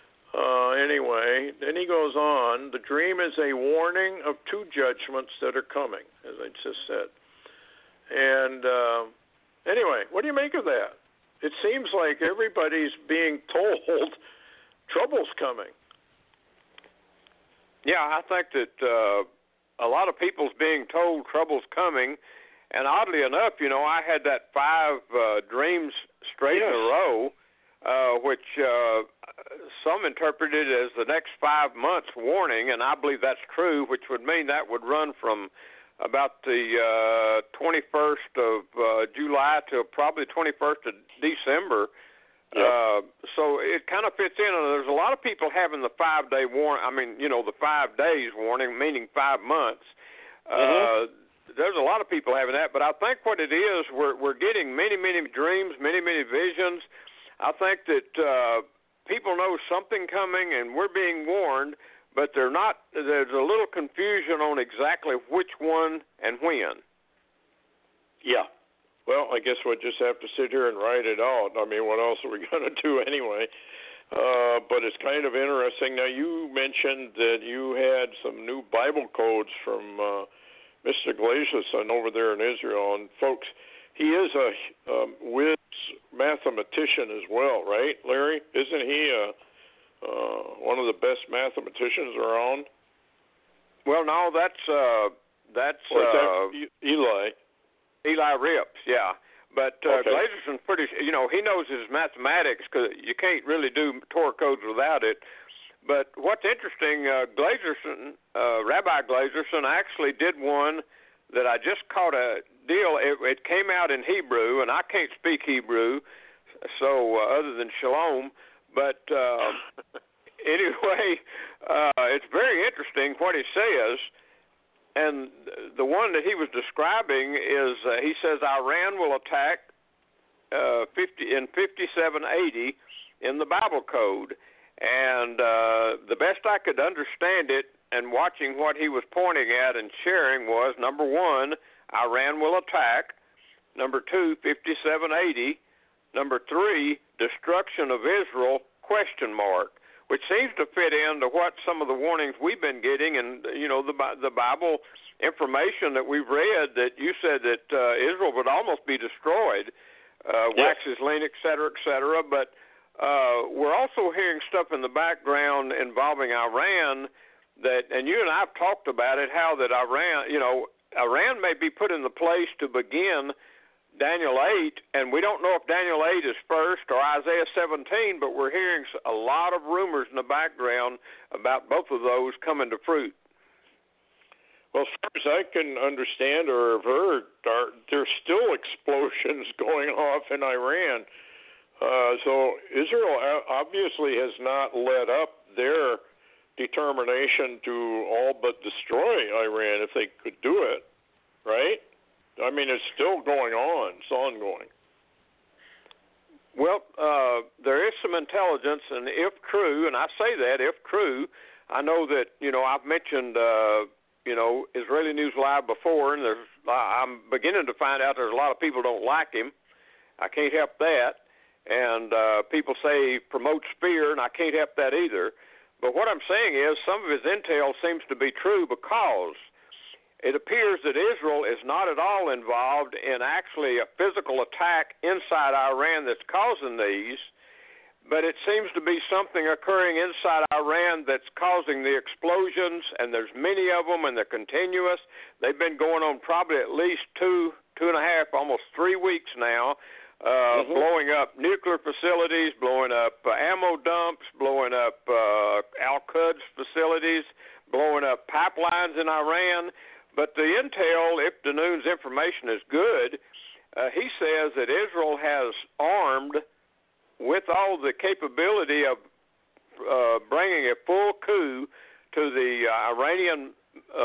Anyway, then he goes on, the dream is a warning of two judgments that are coming, as I just said. And anyway, what do you make of that? It seems like everybody's being told trouble's coming. Yeah, I think that a lot of people's being told trouble's coming. And oddly enough, I had that 5 dreams straight in a row, which some interpreted as the next 5 months warning, and I believe that's true, which would mean that would run from about the 21st of July to probably 21st of December. Yep. So it kind of fits in, and there's a lot of people having the 5-day warning. the 5 days warning, meaning 5 months. There's a lot of people having that, but I think what it is, we're getting many, many dreams, many, many visions. I think that people know something coming, and we're being warned, but they're not. There's a little confusion on exactly which one and when. Yeah. Well, I guess we'll just have to sit here and write it out. I mean, what else are we going to do anyway? But it's kind of interesting. Now, you mentioned that you had some new Bible codes from Mr. Glaciason over there in Israel. And, folks, he is a whiz mathematician as well, right, Larry? Isn't he one of the best mathematicians around? Well, no, that's Eli. Eli Rips, yeah. But Glazerson's pretty, he knows his mathematics because you can't really do Torah codes without it. But what's interesting, Rabbi Glazerson actually did one that I just caught a deal. It came out in Hebrew, and I can't speak Hebrew, so other than shalom. But anyway, it's very interesting what he says. And the one that he was describing is, he says, Iran will attack in 5780 in the Bible code. And the best I could understand it and watching what he was pointing at and sharing was, number one, Iran will attack. Number two, 5780. Number three, destruction of Israel, ? Which seems to fit into what some of the warnings we've been getting, and the Bible information that we've read. That you said that Israel would almost be destroyed, waxes lean, et cetera. But we're also hearing stuff in the background involving Iran. And you and I have talked about it, how that Iran may be put in the place to begin Daniel 8, and we don't know if Daniel 8 is first or Isaiah 17, but we're hearing a lot of rumors in the background about both of those coming to fruit. Well, as far as I can understand or have heard, there's still explosions going off in Iran. So Israel obviously has not let up their determination to all but destroy Iran if they could do it, right? I mean, it's still going on. It's ongoing. Well, there is some intelligence, and if true, and I say that, if true, I know that, I've mentioned, Israeli News Live before, and I'm beginning to find out there's a lot of people don't like him. I can't help that. And people say he promotes fear, and I can't help that either. But what I'm saying is some of his intel seems to be true because it appears that Israel is not at all involved in actually a physical attack inside Iran that's causing these, but it seems to be something occurring inside Iran that's causing the explosions, and there's many of them, and they're continuous. They've been going on probably at least 2.5, almost 3 weeks now, blowing up nuclear facilities, blowing up ammo dumps, blowing up Al-Quds facilities, blowing up pipelines in Iran. But the intel, if Danoon's information is good, he says that Israel has armed with all the capability of bringing a full coup to the Iranian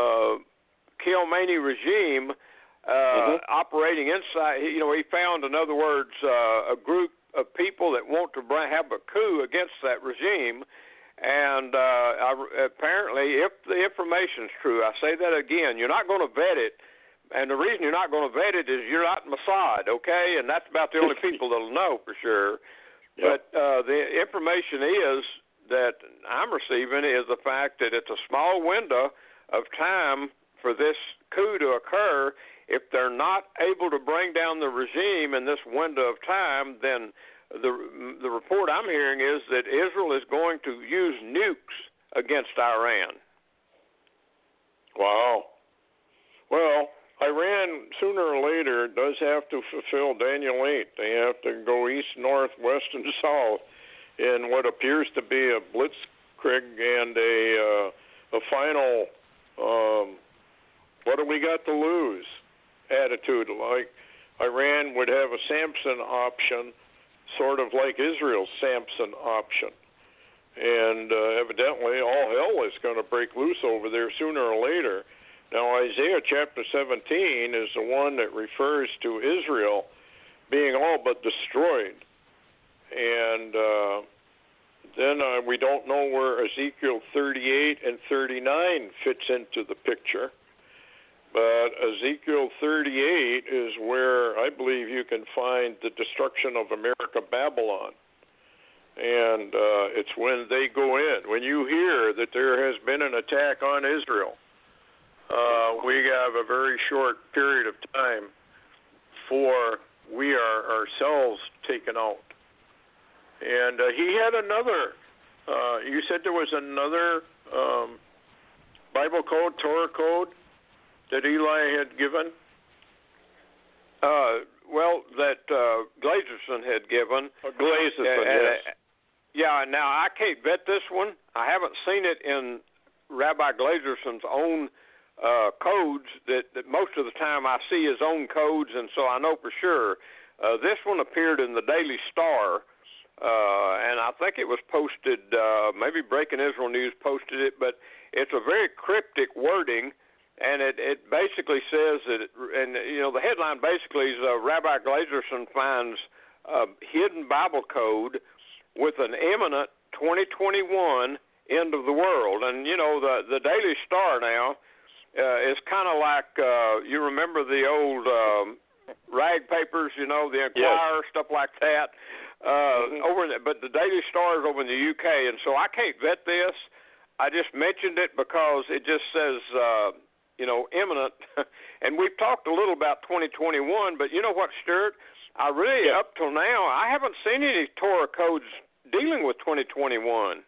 Khamenei regime operating inside. He found, in other words, a group of people that want to have a coup against that regime. And apparently, if the information's true, I say that again, you're not going to vet it. And the reason you're not going to vet it is you're not Mossad, okay? And that's about the only people that'll know for sure. Yep. But the information is that I'm receiving is the fact that it's a small window of time for this coup to occur. If they're not able to bring down the regime in this window of time, then the report I'm hearing is that Israel is going to use nukes against Iran. Wow. Well, Iran, sooner or later, does have to fulfill Daniel 8. They have to go east, north, west, and south in what appears to be a blitzkrieg and a final, what do we got to lose attitude. Like Iran would have a Samson option, sort of like Israel's Samson option. And evidently all hell is going to break loose over there sooner or later. Now, Isaiah chapter 17 is the one that refers to Israel being all but destroyed. And then we don't know where Ezekiel 38 and 39 fits into the picture. But Ezekiel 38 is where I believe you can find the destruction of America, Babylon. And it's when they go in. When you hear that there has been an attack on Israel, we have a very short period of time before we are ourselves taken out. And he had another, you said there was another Bible code, Torah code, that Eli had given? that Glazerson had given. Glazerson, yes. Yeah, now I can't vet this one. I haven't seen it in Rabbi Glazerson's own codes. That most of the time I see his own codes, and so I know for sure. This one appeared in the Daily Star, and I think it was posted, maybe Breaking Israel News posted it, but it's a very cryptic wording, and it basically says that, the headline basically is Rabbi Glazerson finds a hidden Bible code with an imminent 2021 end of the world. And, the Daily Star now is kind of like, you remember the old rag papers, the Enquirer, yes. stuff like that. But the Daily Star is over in the UK, and so I can't vet this. I just mentioned it because it just says, imminent. And we've talked a little about 2021, but you know what, Stuart? I really, up till now, I haven't seen any Torah codes dealing with 2021.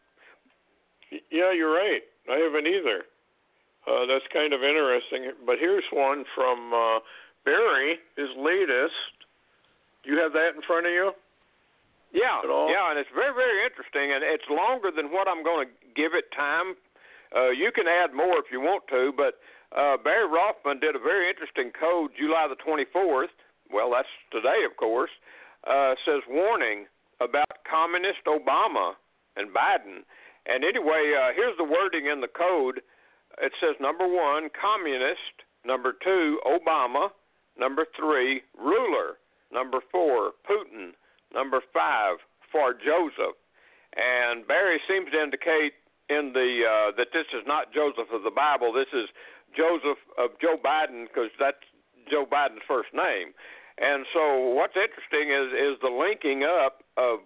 Yeah, you're right. I haven't either. That's kind of interesting. But here's one from Barry, his latest. Do you have that in front of you? Yeah, and it's very, very interesting, and it's longer than what I'm going to give it time. You can add more if you want to, but Barry Rothman did a very interesting code July the 24th. Well, that's today, of course. Says warning about communist Obama and Biden. And anyway, here's the wording in the code. It says, number 1, communist. Number 2, Obama. Number 3, ruler. Number 4, Putin. Number 5, for Joseph. And Barry seems to indicate in the that this is not Joseph of the Bible. This is Joseph of Joe Biden, because that's Joe Biden's first name. And so what's interesting is the linking up of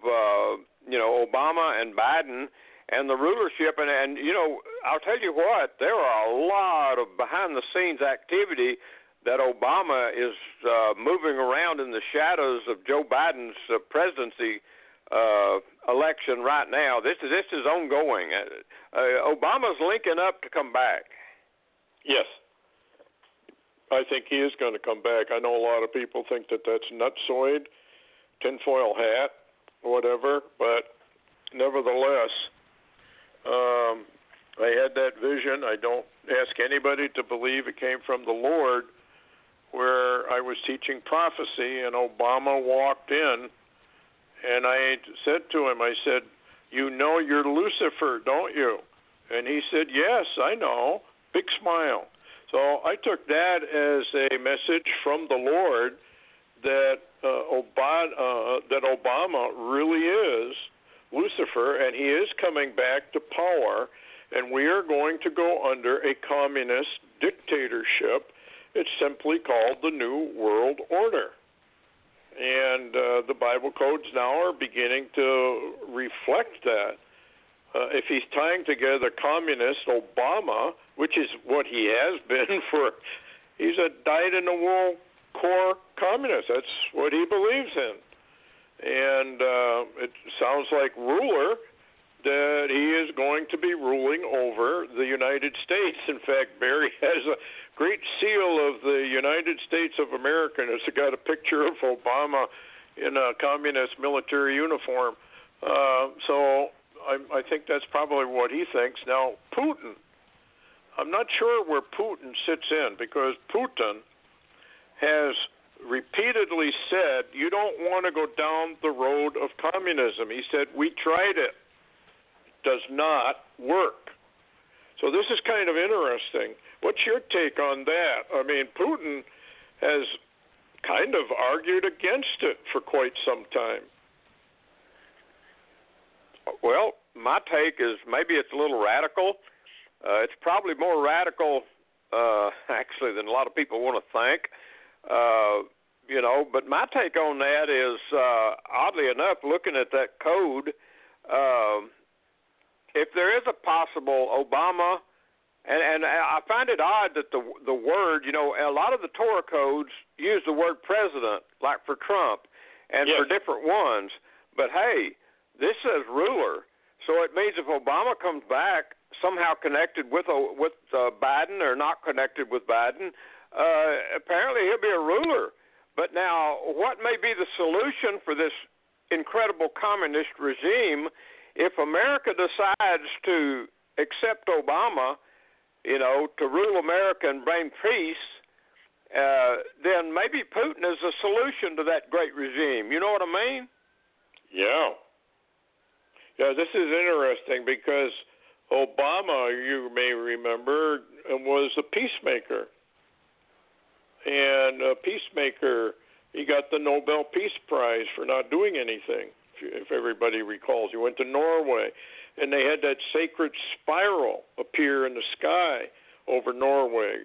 Obama and Biden and the rulership. And I'll tell you what, there are a lot of behind-the-scenes activity that Obama is moving around in the shadows of Joe Biden's presidency election right now. This is ongoing. Obama's linking up to come back. Yes. I think he is going to come back. I know a lot of people think that that's nutsoid, tinfoil hat, whatever, but nevertheless, I had that vision. I don't ask anybody to believe it came from the Lord, where I was teaching prophecy, and Obama walked in, and I said to him, I said, "You know you're Lucifer, don't you?" And he said, "Yes, I know." Big smile. So I took that as a message from the Lord that Obama really is Lucifer, and he is coming back to power, and we are going to go under a communist dictatorship. It's simply called the New World Order. And the Bible codes now are beginning to reflect that. If he's tying together communist Obama, which is what he has been he's a dyed-in-the-wool core communist. That's what he believes in. And it sounds like ruler, that he is going to be ruling over the United States. In fact, Barry has a great seal of the United States of America, and it's got a picture of Obama in a communist military uniform. So I think that's probably what he thinks. Now, Putin, I'm not sure where Putin sits in, because Putin has repeatedly said, you don't want to go down the road of communism. He said, we tried it. Does not work. So this is kind of interesting. What's your take on that? I mean, Putin has kind of argued against it for quite some time. Well, my take is maybe it's a little radical. It's probably more radical, actually, than a lot of people want to think. But my take on that is, oddly enough, looking at that code, if there is a possible Obama, and I find it odd that the word, a lot of the Torah codes use the word president, like for Trump, and yes, for different ones. But hey, this says ruler, so it means if Obama comes back somehow connected with Biden or not connected with Biden, apparently he'll be a ruler. But now, what may be the solution for this incredible communist regime if America decides to accept Obama, to rule America and bring peace? Then maybe Putin is a solution to that great regime. You know what I mean? Yeah. Yeah, this is interesting because Obama, you may remember, was a peacemaker. And a peacemaker, he got the Nobel Peace Prize for not doing anything, if everybody recalls. He went to Norway, and they had that sacred spiral appear in the sky over Norway,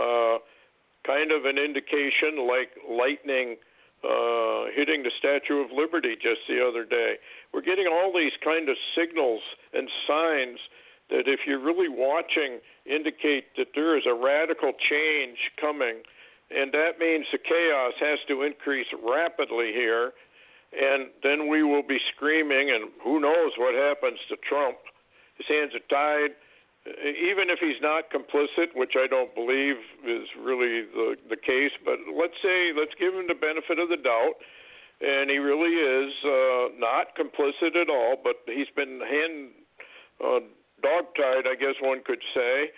kind of an indication like lightning hitting the Statue of Liberty just the other day. We're getting all these kind of signals and signs that, if you're really watching, indicate that there is a radical change coming, and that means the chaos has to increase rapidly here, and then we will be screaming, and who knows what happens to Trump. His hands are tied. Even if he's not complicit, which I don't believe is really the case, but let's give him the benefit of the doubt, and he really is not complicit at all, but he's been dog-tied, I guess one could say,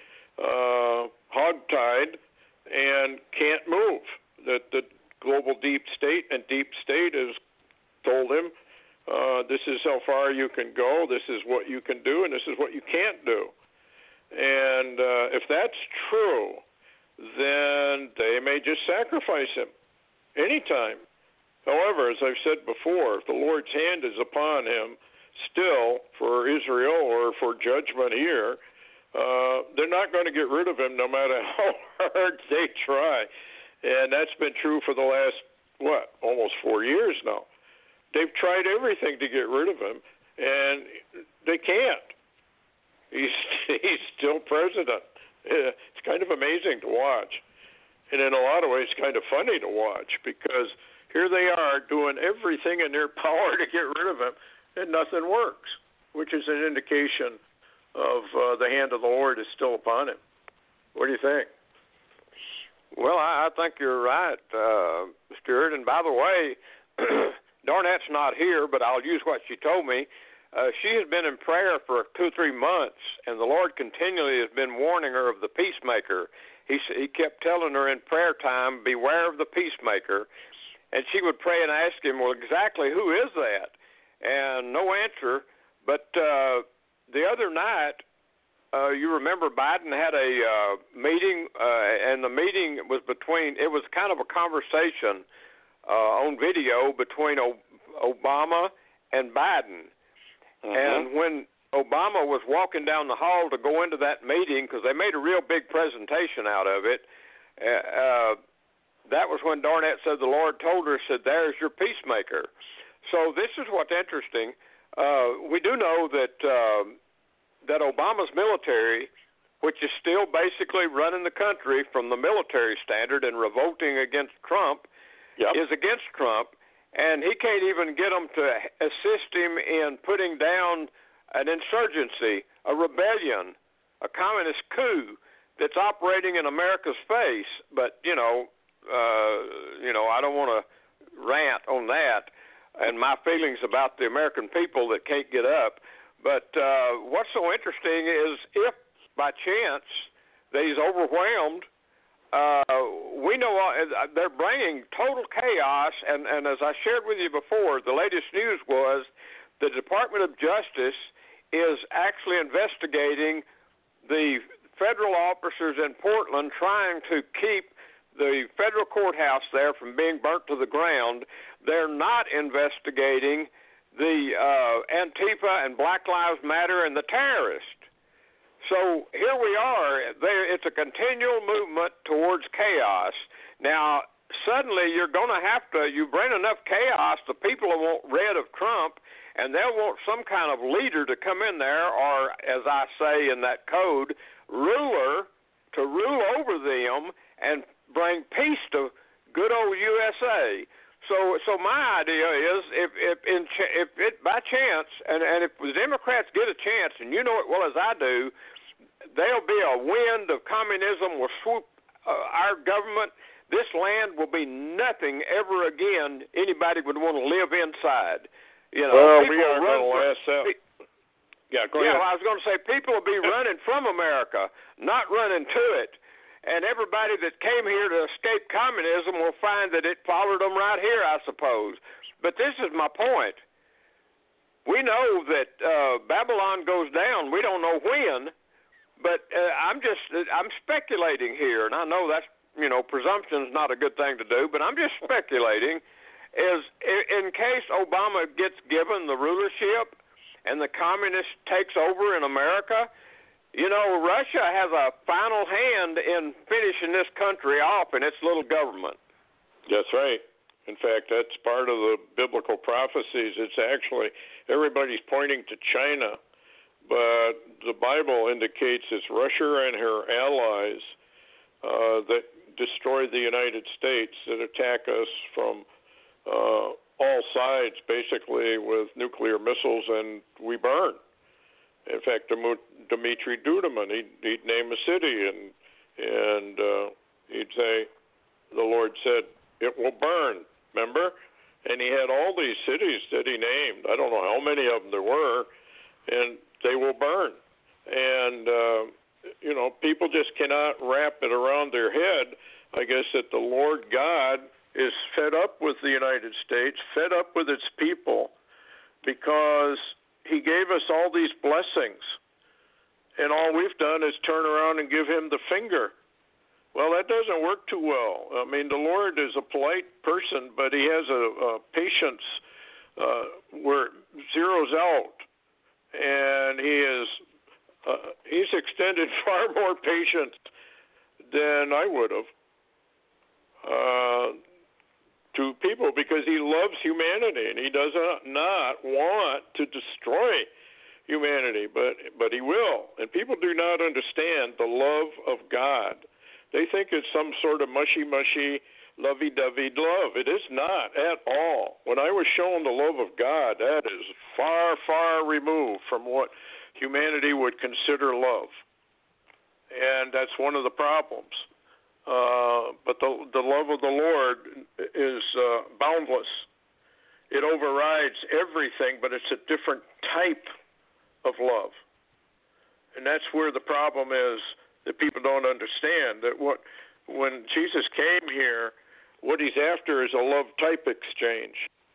hog-tied, and can't move. That the global deep state has told him, this is how far you can go, this is what you can do, and this is what you can't do. And if that's true, then they may just sacrifice him anytime. However, as I've said before, if the Lord's hand is upon him still for Israel or for judgment here, they're not going to get rid of him no matter how hard they try. And that's been true for the last, almost 4 years now. They've tried everything to get rid of him, and they can't. He's still president. It's kind of amazing to watch. And in a lot of ways, kind of funny to watch, because here they are doing everything in their power to get rid of him, and nothing works, which is an indication of the hand of the Lord is still upon him. What do you think? Well, I think you're right, Stuart. And by the way, Darnette's not here, but I'll use what she told me. She has been in prayer for 2 or 3 months, and the Lord continually has been warning her of the peacemaker. He kept telling her in prayer time, beware of the peacemaker. And she would pray and ask him, well, exactly who is that? And no answer. But the other night, you remember Biden had a meeting, and the meeting was it was kind of a conversation on video between Obama and Biden. Mm-hmm. And when Obama was walking down the hall to go into that meeting, because they made a real big presentation out of it, that was when Darnette said the Lord told her, said, there's your peacemaker. So this is what's interesting. We do know that Obama's military, which is still basically running the country from the military standard and revolting against Trump, is against Trump. And he can't even get them to assist him in putting down an insurgency, a rebellion, a communist coup that's operating in America's face. But, I don't want to rant on that and my feelings about the American people that can't get up. But what's so interesting is if by chance he's overwhelmed, we know they're bringing total chaos, and as I shared with you before, the latest news was the Department of Justice is actually investigating the federal officers in Portland trying to keep the federal courthouse there from being burnt to the ground. They're not investigating the Antifa and Black Lives Matter and the terrorists. So here we are. It's a continual movement towards chaos. Now, suddenly you're going to have to, you bring enough chaos, the people will want rid of Trump, and they'll want some kind of leader to come in there, or, as I say in that code, ruler to rule over them and bring peace to good old USA. So my idea is, if it by chance, and if the Democrats get a chance, and you know it well as I do, there'll be a wind of communism will swoop our government. this land will be nothing ever again anybody would want to live inside. You know, well, we are going to last out. Yeah, go ahead. Yeah, well, I was going to say people will be running from America, not running to it. And everybody that came here to escape communism will find that it followed them right here, I suppose. But this is my point. We know that Babylon goes down. We don't know when, but I'm speculating here, and I know that's, presumption's not a good thing to do, but I'm just speculating. Is in case Obama gets given the rulership and the communist takes over in America, Russia has a final hand in finishing this country off in its little government. That's right. In fact, that's part of the biblical prophecies. It's actually, everybody's pointing to China, but the Bible indicates it's Russia and her allies that destroy the United States, that attack us from all sides, basically, with nuclear missiles, and we burn. In fact, Dmitry Duduman, he'd name a city, and he'd say, the Lord said, it will burn, remember? And he had all these cities that he named. I don't know how many of them there were, and they will burn. And, people just cannot wrap it around their head, I guess, that the Lord God is fed up with the United States, fed up with its people, because he gave us all these blessings, and all we've done is turn around and give him the finger. Well, that doesn't work too well. I mean, the Lord is a polite person, but he has a patience where it zeroes out, and he's extended far more patience than I would have to people, because he loves humanity, and he does not want to destroy humanity, but he will. And people do not understand the love of God. They think it's some sort of mushy, lovey-dovey love. It is not at all. When I was shown the love of God, that is far, far removed from what humanity would consider love. And that's one of the problems. But the love of the Lord is boundless. It overrides everything, but it's a different type of love. And that's where the problem is, that people don't understand, that when Jesus came here, what he's after is a love type exchange.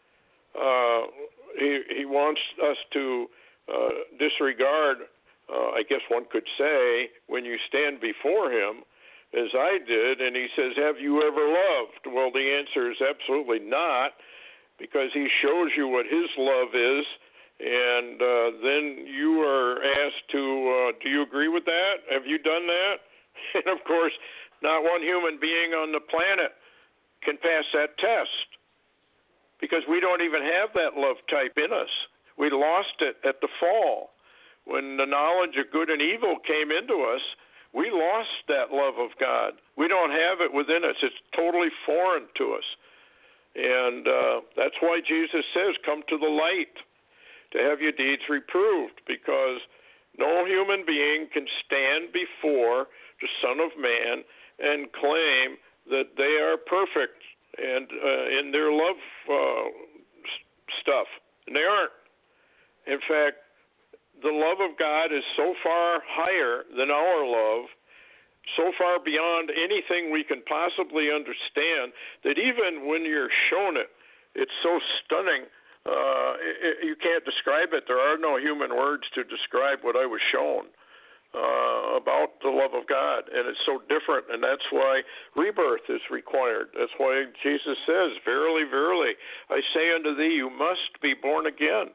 He wants us to disregard, I guess one could say, when you stand before him, as I did, and he says, have you ever loved? Well, the answer is absolutely not, because he shows you what his love is, and then you are asked to, do you agree with that? Have you done that? And, of course, not one human being on the planet can pass that test, because we don't even have that love type in us. We lost it at the fall. When the knowledge of good and evil came into us, we lost that love of God. We don't have it within us. It's totally foreign to us. And that's why Jesus says, come to the light to have your deeds reproved, because no human being can stand before the Son of Man and claim that they are perfect and in their love stuff. And they aren't. In fact, the love of God is so far higher than our love, so far beyond anything we can possibly understand, that even when you're shown it, it's so stunning, you can't describe it. There are no human words to describe what I was shown about the love of God, and it's so different, and that's why rebirth is required. That's why Jesus says, verily, verily, I say unto thee, you must be born again.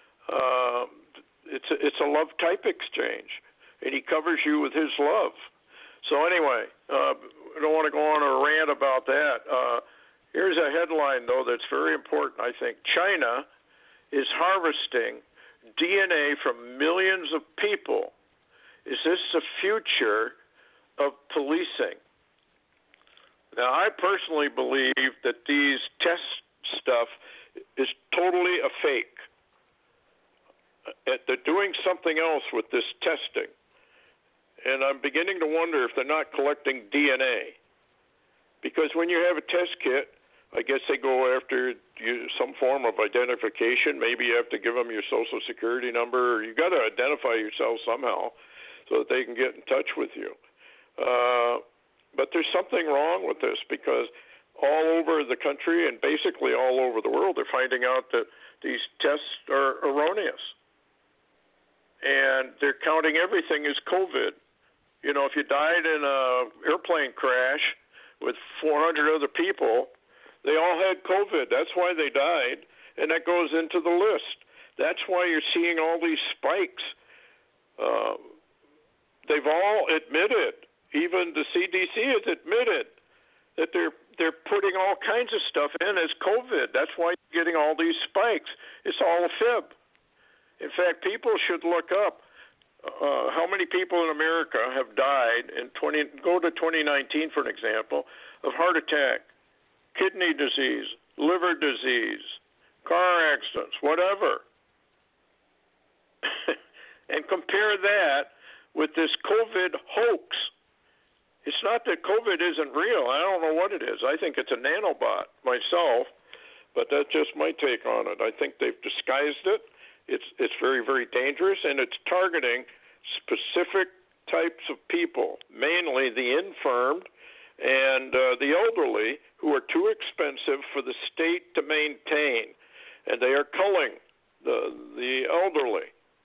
It's a love type exchange, and he covers you with his love. So anyway, I don't want to go on a rant about that. Here's a headline, though, that's very important, I think. China is harvesting DNA from millions of people. Is this the future of policing? Now, I personally believe that these test stuff is totally a fake. They're doing something else with this testing. And I'm beginning to wonder if they're not collecting DNA. Because when you have a test kit, I guess they go after some form of identification. Maybe you have to give them your Social Security number, or you got to identify yourself somehow so that they can get in touch with you. But there's something wrong with this, because all over the country and basically all over the world, they're finding out that these tests are erroneous. And they're counting everything as COVID. You know, if you died in an airplane crash with 400 other people, they all had COVID. That's why they died, and that goes into the list. That's why you're seeing all these spikes. They've all admitted, even the CDC has admitted, that they're putting all kinds of stuff in as COVID. That's why you're getting all these spikes. It's all a fib. In fact, people should look up how many people in America have died in go to 2019, for an example, of heart attack, kidney disease, liver disease, car accidents, whatever. And compare that with this COVID hoax. It's not that COVID isn't real. I don't know what it is. I think it's a nanobot myself, but that's just my take on it. I think they've disguised it. It's very, very dangerous, and it's targeting specific types of people, mainly the infirmed and the elderly, who are too expensive for the state to maintain, and they are culling the elderly.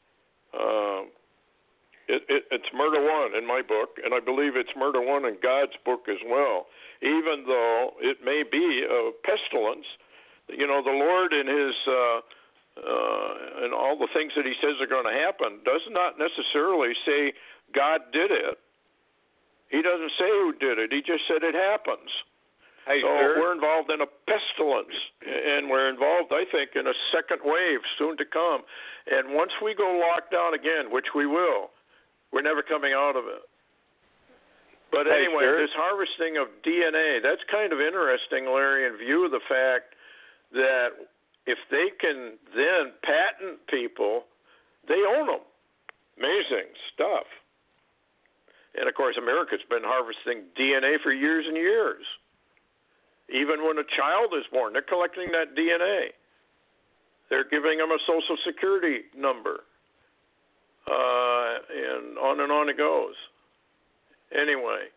It's murder one in my book, and I believe it's murder one in God's book as well, even though it may be a pestilence. You know, the Lord in his and all the things that he says are going to happen does not necessarily say God did it. He doesn't say who did it. He just said it happens. Hey, so sir, we're involved in a pestilence, and we're involved, I think, in a second wave soon to come. And once we go locked down again, which we will, we're never coming out of it. But anyway, this harvesting of DNA, that's kind of interesting, Larry, in view of the fact that if they can then patent people, they own them. Amazing stuff. And, of course, America's been harvesting DNA for years and years. Even when a child is born, they're collecting that DNA. They're giving them a Social Security number. And on it goes. Anyway,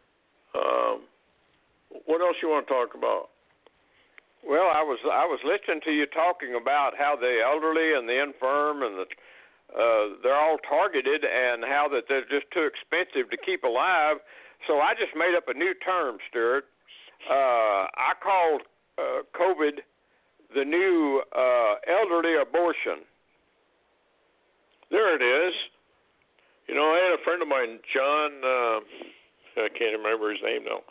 what else you want to talk about? Well, I was listening to you talking about how the elderly and the infirm and they're all targeted, and how that they're just too expensive to keep alive. So I just made up a new term, Stuart. I called COVID the new elderly abortion. There it is. You know, I had a friend of mine, John, I can't remember his name now,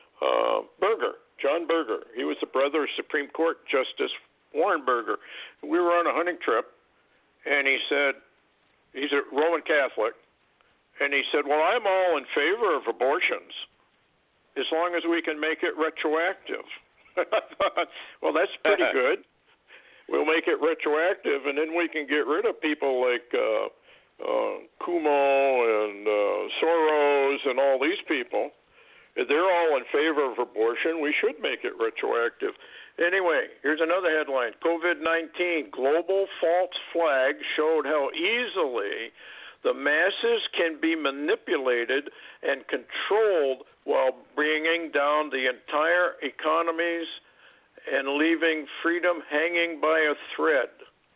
John Berger. He was the brother of Supreme Court Justice Warren Berger. We were on a hunting trip, and he said, he's a Roman Catholic, and he said, well, I'm all in favor of abortions as long as we can make it retroactive. I thought, well, that's pretty good. We'll make it retroactive, and then we can get rid of people like Cuomo and Soros and all these people. If they're all in favor of abortion, we should make it retroactive. Anyway, here's another headline. COVID-19, global false flag showed how easily the masses can be manipulated and controlled while bringing down the entire economies and leaving freedom hanging by a thread.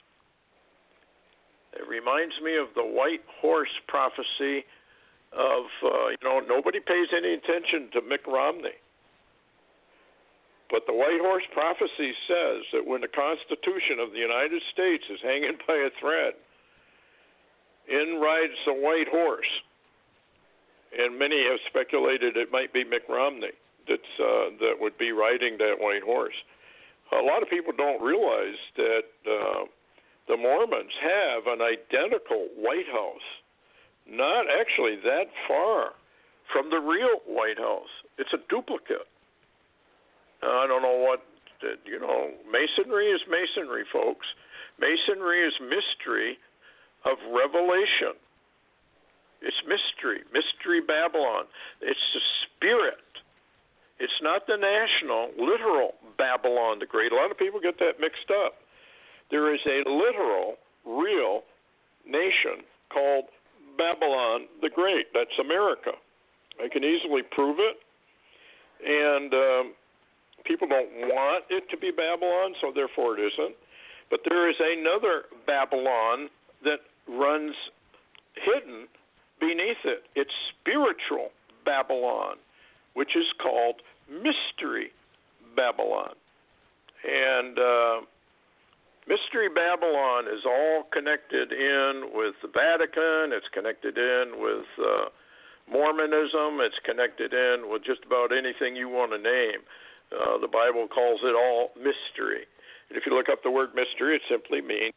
It reminds me of the white horse prophecy of, nobody pays any attention to Mitt Romney. But the white horse prophecy says that when the Constitution of the United States is hanging by a thread, in rides the white horse. And many have speculated it might be Mitt Romney that would be riding that white horse. A lot of people don't realize that the Mormons have an identical White House, not actually that far from the real White House. It's a duplicate. I don't know what, masonry is masonry, folks. Masonry is mystery of revelation. It's mystery Babylon. It's the spirit. It's not the national, literal Babylon the Great. A lot of people get that mixed up. There is a literal, real nation called Babylon the Great. That's America. I can easily prove it. And people don't want it to be Babylon, so therefore it isn't. But there is another Babylon that runs hidden beneath it. It's spiritual Babylon, which is called Mystery Babylon. And Mystery Babylon is all connected in with the Vatican. It's connected in with Mormonism. It's connected in with just about anything you want to name. The Bible calls it all mystery. And if you look up the word mystery, it simply means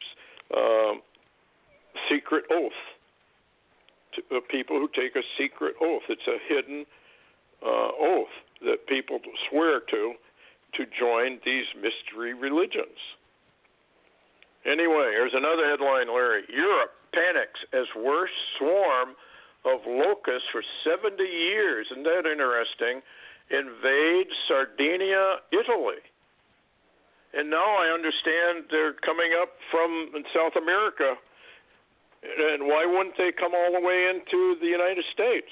secret oath. People who take a secret oath. It's a hidden oath that people swear to join these mystery religions. Anyway, here's another headline, Larry. Europe panics as worst swarm of locusts for 70 years. Isn't that interesting? Invade Sardinia, Italy. And now I understand they're coming up from South America. And why wouldn't they come all the way into the United States?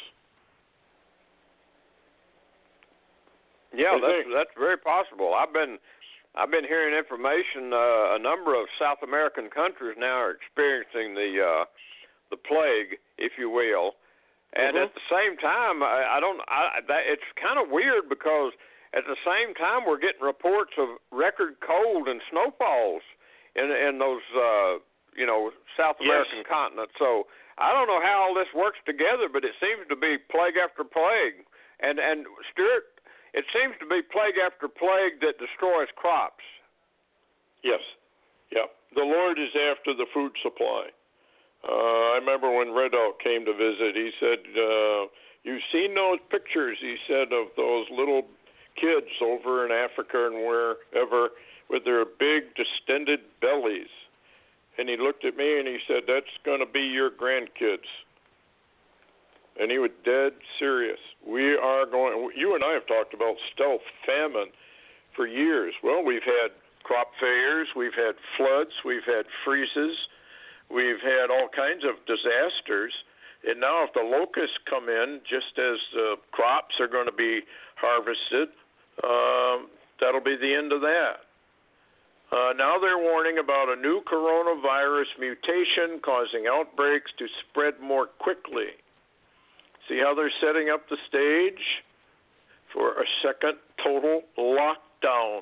Yeah, that's very possible. I've been hearing information. A number of South American countries now are experiencing the plague, if you will. And at the same time, it's kind of weird because at the same time we're getting reports of record cold and snowfalls in those South American continents. So I don't know how all this works together, but it seems to be plague after plague. And Stuart, it seems to be plague after plague that destroys crops. Yes. Yeah. The Lord is after the food supply. I remember when Red Elk came to visit, he said, you've seen those pictures, he said, of those little kids over in Africa and wherever with their big distended bellies. And he looked at me and he said, that's going to be your grandkids. And he was dead serious. You and I have talked about stealth famine for years. Well, we've had crop failures, we've had floods, we've had freezes, we've had all kinds of disasters. And now if the locusts come in, just as the crops are going to be harvested, that'll be the end of that. Now they're warning about a new coronavirus mutation causing outbreaks to spread more quickly. See how they're setting up the stage for a second total lockdown.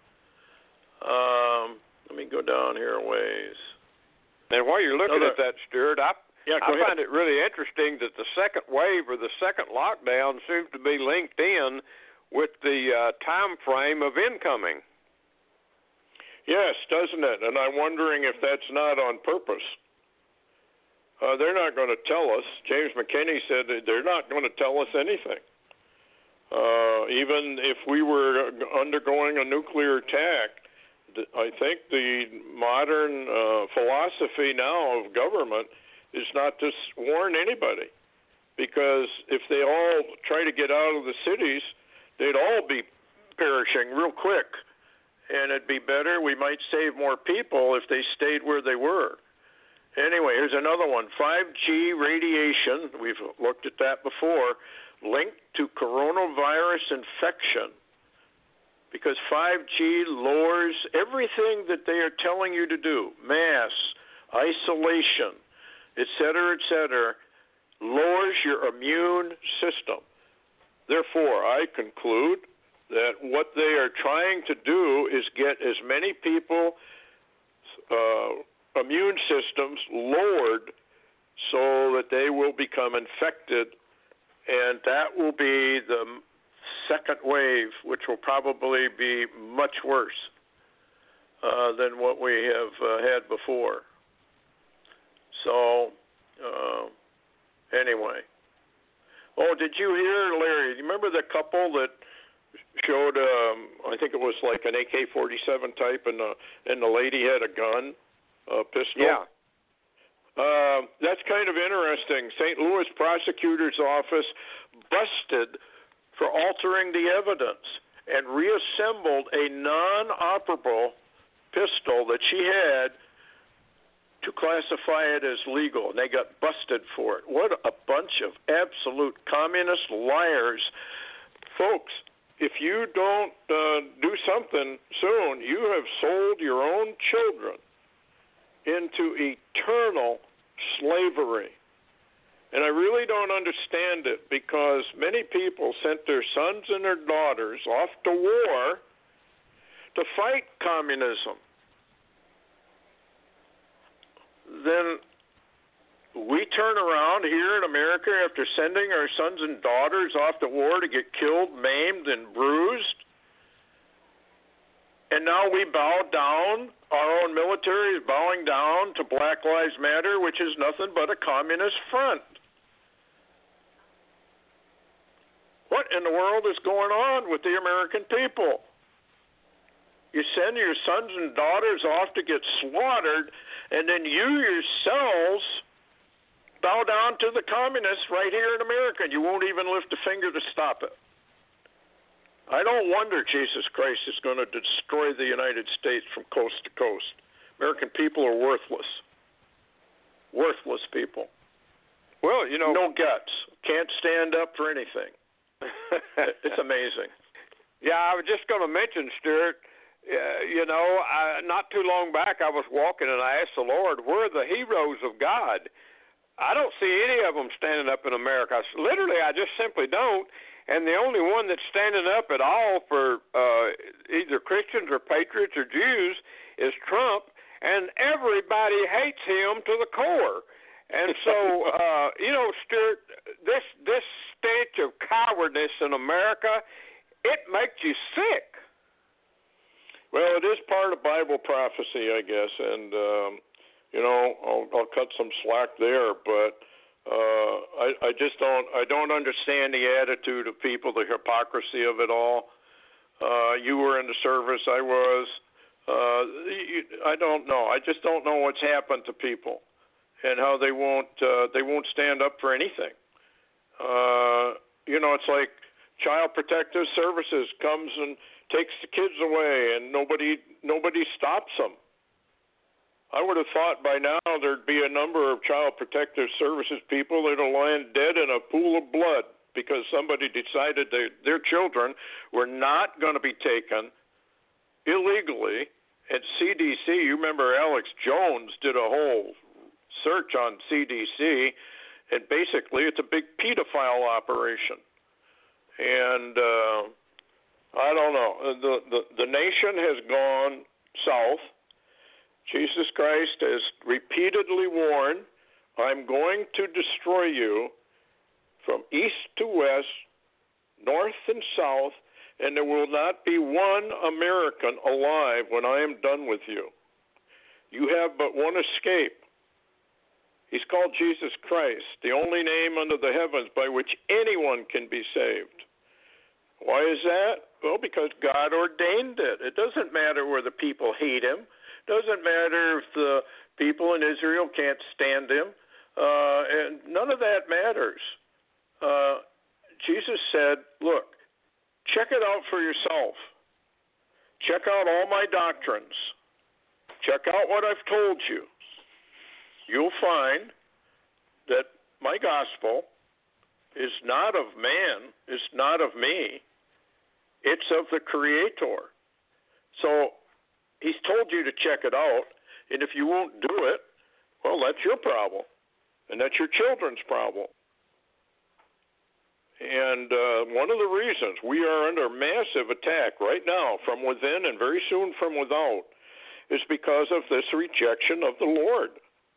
Let me go down here a ways. And while you're looking at that, Stuart, I find it really interesting that the second wave or the second lockdown seems to be linked in with the time frame of incoming. Yes, doesn't it? And I'm wondering if that's not on purpose. They're not going to tell us. James McKinney said that they're not going to tell us anything. Even if we were undergoing a nuclear attack, I think the modern philosophy now of government is not to warn anybody. Because if they all try to get out of the cities, they'd all be perishing real quick. And it'd be better, we might save more people if they stayed where they were. Anyway, here's another one. 5G radiation, we've looked at that before, linked to coronavirus infection. Because 5G lowers everything that they are telling you to do, mass, isolation, et cetera, lowers your immune system. Therefore, I conclude that what they are trying to do is get as many people immune systems lowered so that they will become infected, and that will be the second wave, which will probably be much worse than what we have had before. So, anyway. Oh, did you hear, Larry, do you remember the couple that showed, I think it was like an AK-47 type, and the lady had a gun? Pistol? Yeah. That's kind of interesting. St. Louis prosecutor's office busted for altering the evidence and reassembled a non-operable pistol that she had to classify it as legal, and they got busted for it. What a bunch of absolute communist liars. Folks, if you don't do something soon, you have sold your own children into eternal slavery. And I really don't understand it, because many people sent their sons and their daughters off to war to fight communism. Then we turn around here in America after sending our sons and daughters off to war to get killed, maimed, and bruised, and now we bow down, our own military is bowing down to Black Lives Matter, which is nothing but a communist front. What in the world is going on with the American people? You send your sons and daughters off to get slaughtered, and then you yourselves bow down to the communists right here in America, and you won't even lift a finger to stop it. I don't wonder Jesus Christ is going to destroy the United States from coast to coast. American people are worthless. Worthless people. Well, you know, no guts. Can't stand up for anything. It's amazing. Yeah, I was just going to mention, Stuart, not too long back I was walking and I asked the Lord, where are the heroes of God? I don't see any of them standing up in America. I just simply don't. And the only one that's standing up at all for either Christians or patriots or Jews is Trump, and everybody hates him to the core. And so, Stuart, this stench of cowardice in America, it makes you sick. Well, it is part of Bible prophecy, I guess, and I'll cut some slack there, but I don't understand the attitude of people, the hypocrisy of it all. You were in the service, I was. I don't know. I just don't know what's happened to people and how they won't stand up for anything. It's like Child Protective Services comes and takes the kids away, and nobody stops them. I would have thought by now there'd be a number of Child Protective Services people that are lying dead in a pool of blood because somebody decided their children were not going to be taken illegally. At CDC, you remember Alex Jones did a whole search on CDC, and basically it's a big pedophile operation. And I don't know. The nation has gone south. Jesus Christ has repeatedly warned, I'm going to destroy you from east to west, north and south, and there will not be one American alive when I am done with you. You have but one escape. He's called Jesus Christ, the only name under the heavens by which anyone can be saved. Why is that? Well, because God ordained it. It doesn't matter whether people hate him. Doesn't matter if the people in Israel can't stand him. And none of that matters. Jesus said, look, check it out for yourself. Check out all my doctrines. Check out what I've told you. You'll find that my gospel is not of man, it's not of me. It's of the Creator. So he's told you to check it out, and if you won't do it, well, that's your problem, and that's your children's problem. And one of the reasons we are under massive attack right now from within and very soon from without is because of this rejection of the Lord.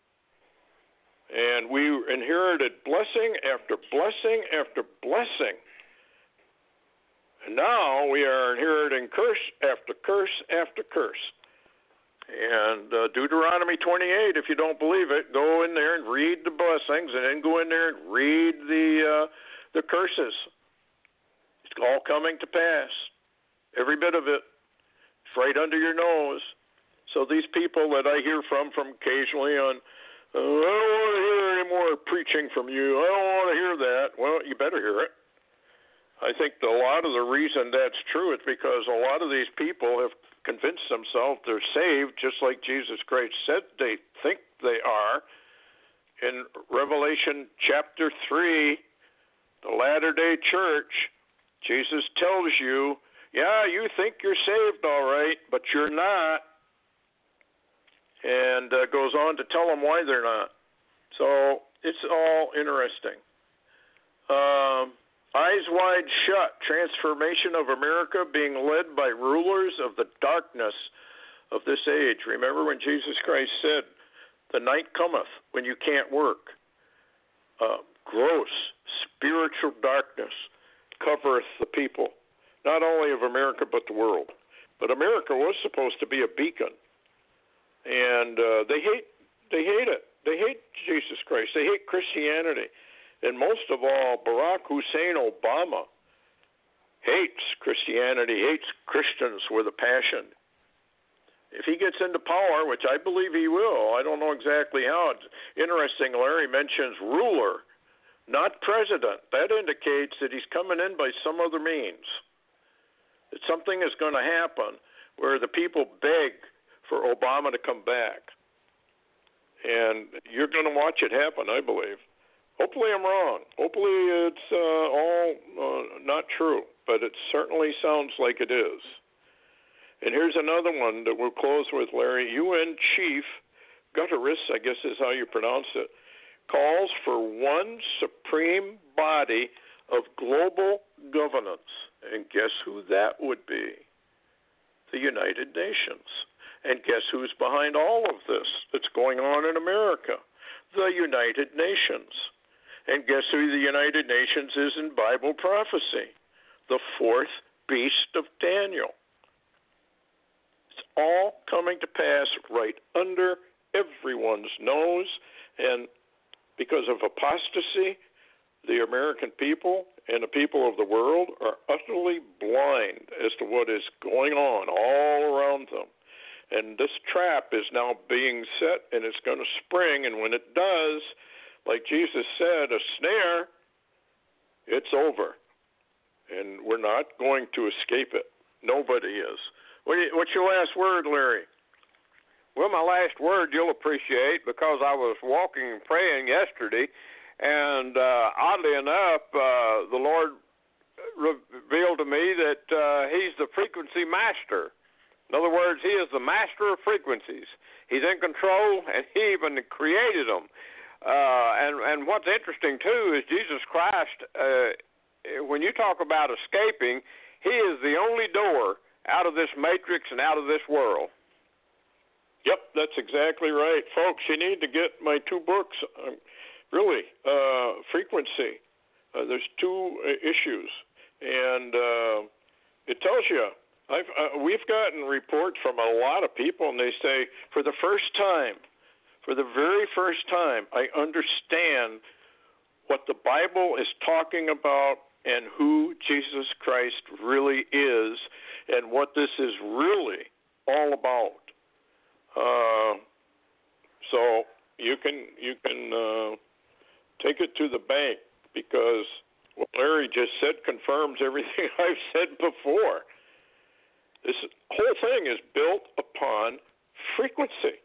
And we inherited blessing after blessing after blessing. And now we are inheriting curse after curse after curse. And Deuteronomy 28, if you don't believe it, go in there and read the blessings, and then go in there and read the curses. It's all coming to pass. Every bit of it. It's right under your nose. So these people that I hear from occasionally on, I don't want to hear any more preaching from you. I don't want to hear that. Well, you better hear it. I think a lot of the reason that's true is because a lot of these people have convinced themselves they're saved, just like Jesus Christ said they think they are. In Revelation chapter 3, the Latter-day Church, Jesus tells you, yeah, you think you're saved all right, but you're not. And goes on to tell them why they're not. So it's all interesting. Eyes wide shut, transformation of America being led by rulers of the darkness of this age. Remember when Jesus Christ said, the night cometh when you can't work. Gross spiritual darkness covereth the people, not only of America but the world. But America was supposed to be a beacon. And they hate it. They hate Jesus Christ. They hate Christianity. And most of all, Barack Hussein Obama hates Christianity, hates Christians with a passion. If he gets into power, which I believe he will, I don't know exactly how. It's interesting, Larry mentions ruler, not president. That indicates that he's coming in by some other means. That something is going to happen where the people beg for Obama to come back. And you're going to watch it happen, I believe. Hopefully I'm wrong. Hopefully it's all not true, but it certainly sounds like it is. And here's another one that we'll close with, Larry. UN Chief Guterres, I guess is how you pronounce it, calls for one supreme body of global governance. And guess who that would be? The United Nations. And guess who's behind all of this that's going on in America? The United Nations. And guess who the United Nations is in Bible prophecy? The fourth beast of Daniel. It's all coming to pass right under everyone's nose. And because of apostasy, the American people and the people of the world are utterly blind as to what is going on all around them. And this trap is now being set, and it's going to spring. And when it does, like Jesus said, a snare, it's over. And we're not going to escape it. Nobody is. What's your last word, Larry? Well, my last word you'll appreciate, because I was walking and praying yesterday, and oddly enough, the Lord revealed to me that He's the frequency master. In other words, He is the master of frequencies. He's in control, and He even created them. And what's interesting, too, is Jesus Christ, when you talk about escaping, He is the only door out of this matrix and out of this world. Yep, that's exactly right. Folks, you need to get my two books, really, Frequency. There's two issues, and it tells you. We've gotten reports from a lot of people, and they say, for the very first time, I understand what the Bible is talking about and who Jesus Christ really is and what this is really all about. So you can take it to the bank, because what Larry just said confirms everything I've said before. This whole thing is built upon frequency.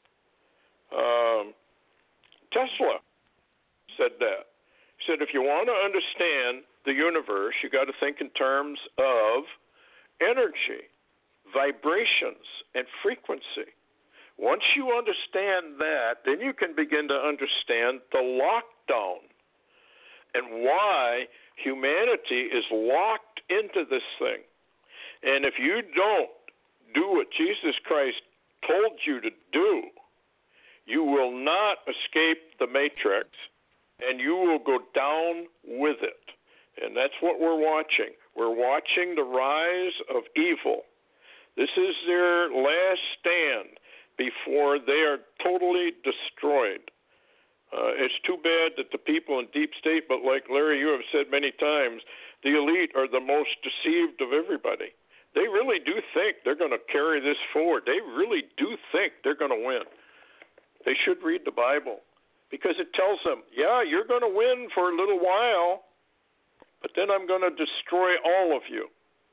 Tesla said that. He said, if you want to understand the universe, you got to think in terms of energy, vibrations, and frequency. Once you understand that, then you can begin to understand the lockdown and why humanity is locked into this thing. And if you don't do what Jesus Christ told you to do, you will not escape the matrix, and you will go down with it. And that's what we're watching. We're watching the rise of evil. This is their last stand before they are totally destroyed. It's too bad that the people in deep state, but like Larry, you have said many times, the elite are the most deceived of everybody. They really do think they're going to carry this forward. They really do think they're going to win. They should read the Bible, because it tells them, yeah, you're going to win for a little while, but then I'm going to destroy all of you.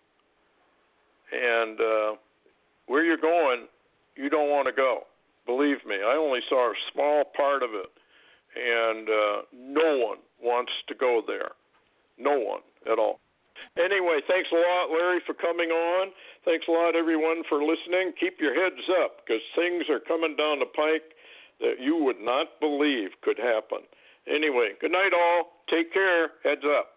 And where you're going, you don't want to go. Believe me, I only saw a small part of it, and no one wants to go there. No one at all. Anyway, thanks a lot, Larry, for coming on. Thanks a lot, everyone, for listening. Keep your heads up, because things are coming down the pike that you would not believe could happen. Anyway, good night, all. Take care. Heads up.